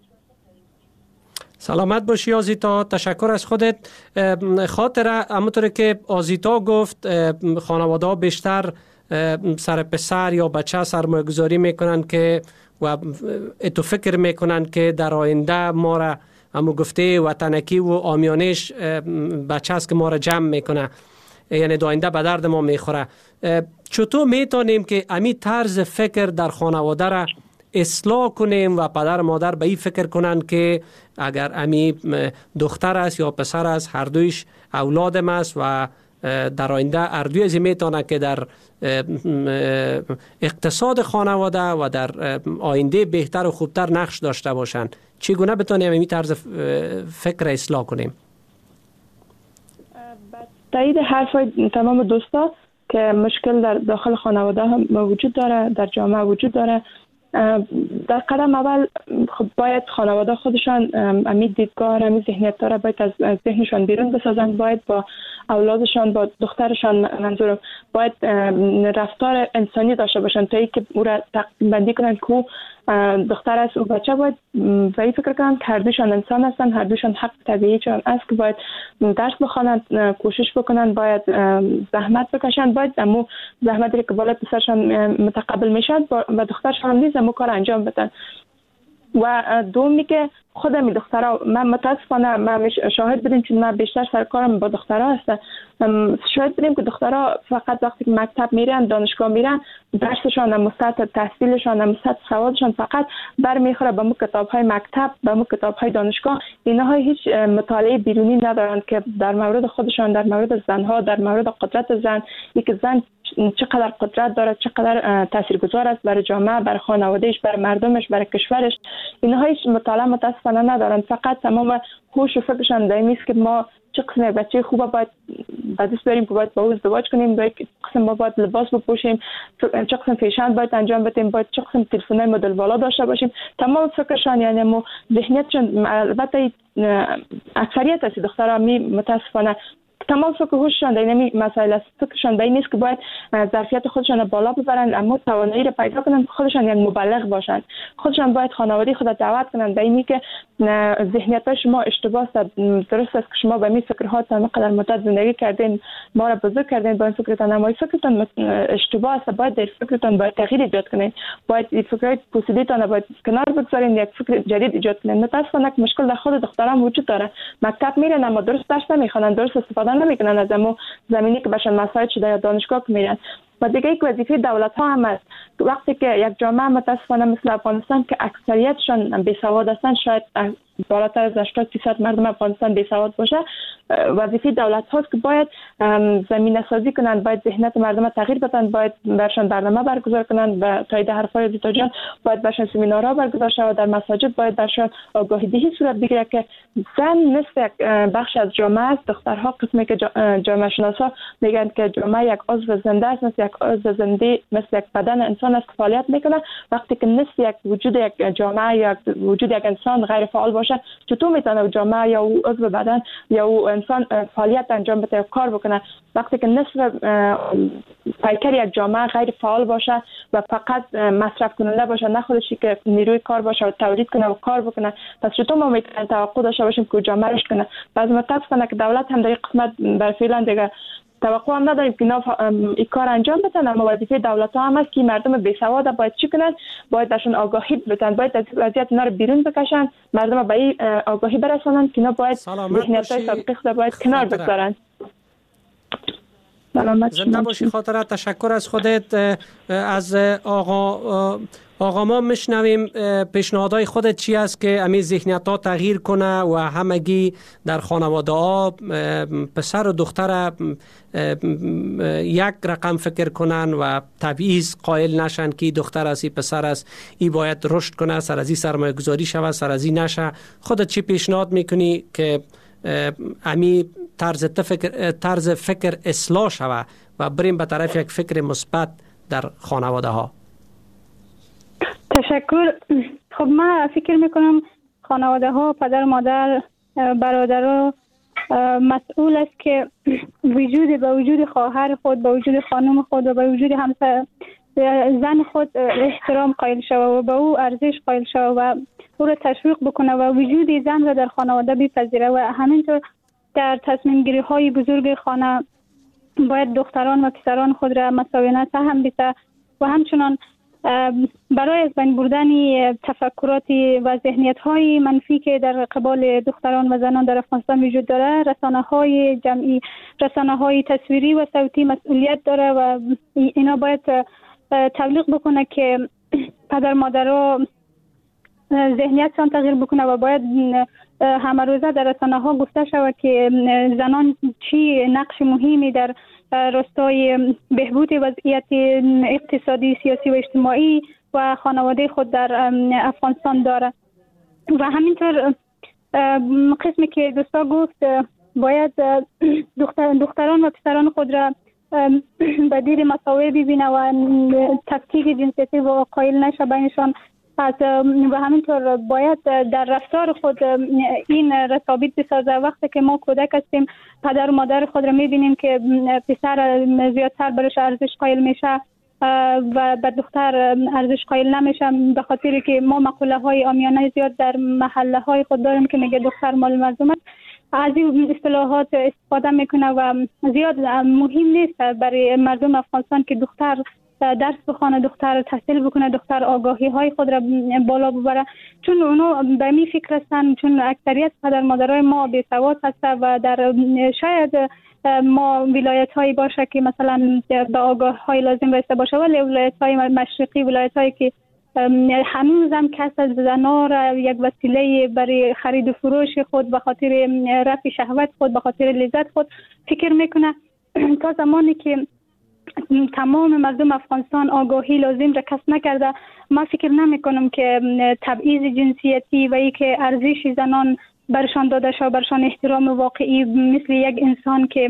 Speaker 3: سلامت باشی آزیتا، تشکر از خودت. خاطره همونطور که آزیتا گفت خانواده ها بیشتر سر پسر یا بچه سرمایه گذاری میکنن که و اتو فکر میکنن که در آینده ما را همون گفته وطنکی و آمیانش بچه است که ما را جمع میکنه، یعنی در آینده به درد ما میخوره. چطور میتونیم که امی طرز فکر در خانواده را اصلاح کنیم و پدر مادر به این فکر کنن که اگر امی دختر است یا پسر است هر دویش اولادم است و در آینده هر دوی از میتونه که در اقتصاد خانواده و در آینده بهتر و خوبتر نقش داشته باشند. چگونه بتونیم این طرز فکر اصلاح کنیم؟
Speaker 7: تایید حرفای تمام دوستا که مشکل در داخل خانواده هم وجود داره، در جامعه وجود داره. در قدم اول خب باید خانواده خودشان امی دیدگاه امی ذهنیت را باید از ذهنشان بیرون بسازند، باید با اولادشان با دخترشان منظورم باید رفتار انسانی داشته باشند تا اینکه او را تقسیم بندی کنند که دختر است و بچه باید به این فکر کنند که هر دوشان انسان هستند، هر دوشان حق طبیعی چون است که باید درس بخوانند، کوشش بکنند، باید زحمت بکشند، باید امو زحمتی که بالا پسرشان متقبل میشن و دخترشان نیز امو کار انجام بدن. و دومی که خودم این دخترها من متاسفانه من شاهد بودیم چون من بیشتر سر کارم با دخترها هستم، شاهد بودیم که دخترها فقط وقتی که مکتب میرن دانشگاه میرن درسشان سطح تحصیلشان سطح سوادشان فقط برمیخوره به مو کتاب‌های مکتب، به مو کتاب‌های دانشگاه. اینها هیچ مطالعه بیرونی ندارند که در مورد خودشان، در مورد زنها، در مورد قدرت زن، یک زن چقدر قدرت داره، چقدر تاثیرگذار است برای جامعه، برای خانوادهش، برای مردمش، برای کشورش. اینها هیچ مطالعه متاسفانه ندارن. فقط تمام هوش و فکرشان در این است که ما چه قسم بچه خوبه باید دست بریم که باید با او ازدواج کنیم، چه قسم ما باید لباس بپوشیم، چه قسم فیشن باید انجام بدیم، باید چه قسم تلفن‌های مدل والا داشته باشیم. تمام فکرشان یعنی مو ذهنیتشان البته اکثریت از دخترها متاسفانه تمام فکر هوششان در این مسائل است. فکرشان به این نیست که باید ظرفیت خودشان بالا ببرند، اما توانایی را پیدا کنند خودشان یک مبلغ باشند. خودشان باید خانواده خود دعوت کنند به اینی که ذهنیت شما اشتباه است، درست است که شما به این فکرها تا مقدار مدت زندگی کردین، ما را بزرگ کردین با این فکرتان، اما فکرتان اشتباه است، باید در فکرتان باید تغییر ایجاد کنین، باید این فکرهای پوسیده‌تان باید کنار بگذارین، یک فکر جدید ایجاد کنین. متأسفانه مشکل در خود دختران وجود داره، مکتب میرن اما درست درس نمیخوانند، درست استفاده نمیکنن از امو زمینی که بهشون مساعد شده یا دانشگاه که میرن. و دیگه یک وظیفه دولت ها هم است. وقتی که یک جامعه متاسفانه مثل افغانستان که اکثریتشان بیسواد هستند، شاید بالاتر از 80% مردم افغانستان بیسواد باشه، وظیفه دولت هاست که باید زمینه سازی کنند، باید ذهنیت مردم تغییر بدن، باید برشان برنامه برگزار کنند و تایید حرفای زیتا جان، باید برشان سمینارها برگزار شود، در مساجد باید برشان آگاهی دهی صورت بگیره که زن مثل یک بخش از جامعه است. دخترها قسمی که جامعه شناسا میگن که جامعه یک عضو زنده است، مثل یک عضو زنده، مثل یک بدن انسان است که فعالیت میکنه. وقتی که مثل یک وجود یک جامعه یا وجود یک انسان غیر فعال باشه، چطور میتونه جامعه یا عضو بدن یا انسان فعالیت انجام بده یا کار بکنه؟ وقتی که نصف پیکر یک جامعه غیر فعال باشه و فقط مصرف کننده باشه، نه خودشی که نیروی کار باشه و تولید کنه و کار بکنه، پس چطور ما میتونیم توقع داشته باشیم که جامعه رشد کنه؟ بعضی متاسفانه که دولت هم در این قسمت بر فعلا دیگه توقع هم نداریم که این کار انجام بدن، اما وظیفه دولت ها هم است که مردم بیسواد باید چی کنن؟ باید درشون آگاهی بدن، باید از وضعیت اینا رو بیرون بکشن، مردم به این آگاهی برسونن که اینا باید ذهنیت‌های سابقه خود باید کنار بگذارن.
Speaker 3: زنده باشی خاطره. تشکر از خودت. از آقا ما میشنویم پیشنهادهای خودت چی است که امی ذهنیت ها تغییر کنه و همگی در خانواده ها پسر و دختر یک رقم فکر کنن و تبعیض قائل نشن که دختر است پسر است، ای باید رشد کنه، سر از این سرمایه گذاری شود، سر از این نشه. خودت چی پیشنهاد میکنی که امی طرز فکر اصلاح شود و بریم به طرف یک فکر مثبت در خانواده ها؟
Speaker 8: تشکر. خب من فکر میکنم خانواده ها، پدر مادر، برادر مسئول است که به وجود خواهر خود، به وجود خانم خود و به وجود همسر زن خود احترام قائل شود و به او ارزش قائل شود و او را تشویق بکنه و وجود زن را در خانواده بپذیره و همینطور در تصمیم گیری های بزرگ خانه باید دختران و پسران خود را مساویانه سهم بده و همچنان برای از بین بردن تفکرات و ذهنیت های منفی که در قبال دختران و زنان در افغانستان وجود داره، رسانه های جمعی، رسانه های تصویری و صوتی مسئولیت داره و اینا باید تبلیغ بکنه که پدر مادرها ذهنیتشان تغییر بکنه و باید همه روزه در رسانه ها گفته شود که زنان چی نقش مهمی در راستای بهبود وضعیت اقتصادی، سیاسی و اجتماعی و خانواده خود در افغانستان داره. و همینطور قسمی که دوستا گفت باید دختران و پسران خود را به دید مساوی ببینه و تفکیک جنسیتی و قائل نشه بینشان و همینطور باید در رفتار خود این رتابط بسازه. وقتی که ما کودک هستیم پدر و مادر خود را میبینیم که پسر زیادتر برش ارزش قائل میشه و به دختر ارزش قائل نمیشه، به خاطر که ما مقوله های عامیانه زیاد در محله های خود داریم که میگه دختر مال مردم است. از این اصطلاحات استفاده میکنه و زیاد مهم نیست برای مردم افغانستان که دختر درس بخونه، دختر تحصیل بکنه، دختر آگاهی های خود را بالا ببره، چون اونو به می فکر هستن، چون اکثریت پدر مادرای ما بی سواد هسته و در شاید ما ولایت هایی باشه که مثلا به آگاه های لازم رسیده باشه، ولی ولایت های مشرقی، ولایت هایی که هنوز هم کسب از زنان را یک وسیله برای خرید و فروش خود به خاطر رفع شهوت خود، به خاطر لذت خود فکر میکنه. تا زمانی که تمام مردم افغانستان آگاهی لازم را کسب نکرده، ما فکر نمی کنم که تبعیض جنسیتی و ای که ارزش زنان برشان داده شد، برشان احترام واقعی مثل یک انسان که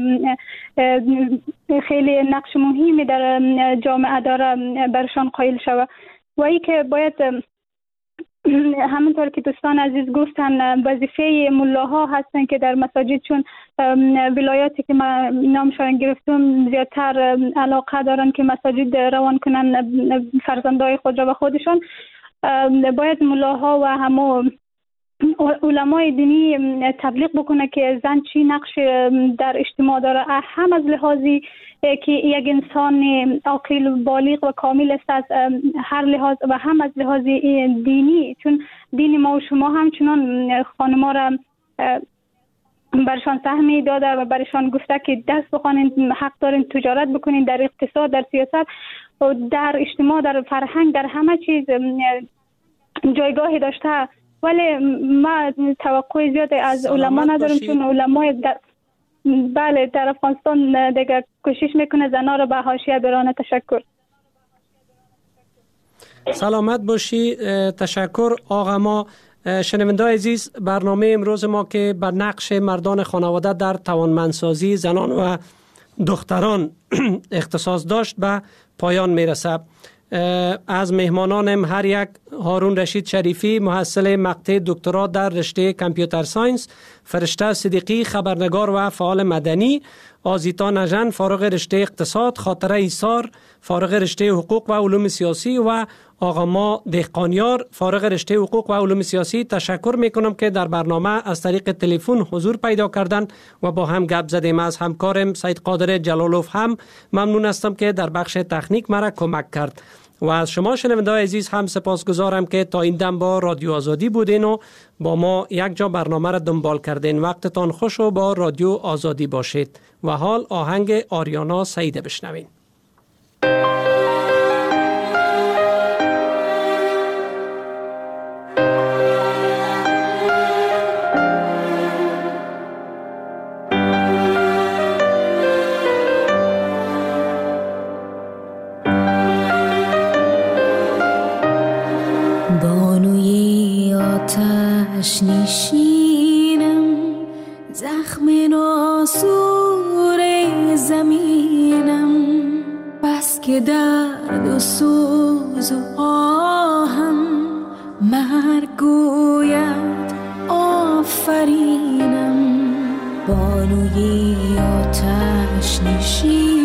Speaker 8: خیلی نقش مهمی در جامعه داره برشان قائل شود. و ای که باید همونطور که دوستان عزیز گفتن وظیفه ملاها هستن که در مساجد، چون ولایاتی که من نامشان گرفتم زیادتر علاقه دارن که مساجد روان کنن فرزندای خود را و خودشان، باید ملاها و همو علمای دینی تبلیغ بکنه که زن چی نقش در اجتماع داره، هم از لحاظی که یک انسان عاقل بالغ و کامل است از هر لحاظ و هم از لحاظ دینی، چون دین ما و شما همچنان خانما را برشان سهمی داده و برشان گفته که درس بخوانید، حق دارین تجارت بکنین، در اقتصاد، در سیاست و در اجتماع، در فرهنگ، در همه چیز جایگاهی داشته. ولی ما توقع زیاد از علما نداریم، چون علمای بله در افغانستان دیگه کوشش میکنه زنها رو به حاشیه برانه. تشکر.
Speaker 3: سلامت باشی. تشکر آقا. ما شنونده عزیز، برنامه امروز ما که بر نقش مردان خانواده در توانمندسازی زنان و دختران اختصاص داشت به پایان میرسه. از مهمانانم هر یک: هارون رشید شریفی، محصل مقطع دکترا در رشته کامپیوتر ساینس، فرشته صدیقی، خبرنگار و فعال مدنی، آزیتا نژن، فارغ رشته اقتصاد، خاطره ایسار، فارغ رشته حقوق و علوم سیاسی و آقا ما دهقانیار، فارغ رشته حقوق و علوم سیاسی. تشکر میکنم که در برنامه از طریق تلفن حضور پیدا کردن و با هم گپ زدیم. از همکارم سید قادر جلالوف هم ممنون هستم که در بخش تکنیک مرا کمک کرد و از شما شنونده عزیز هم سپاسگزارم که تا این دم با رادیو آزادی بودین و با ما یک جا برنامه را دنبال کردین. وقتتان خوش و با رادیو آزادی باشید. و حال آهنگ آریانا سعیده بشنوین.
Speaker 9: نشینم، زخم ناسور زمینم، بس که درد و سوز و آهم مرگ گوید آفرینم. بانوی آتش نشینم،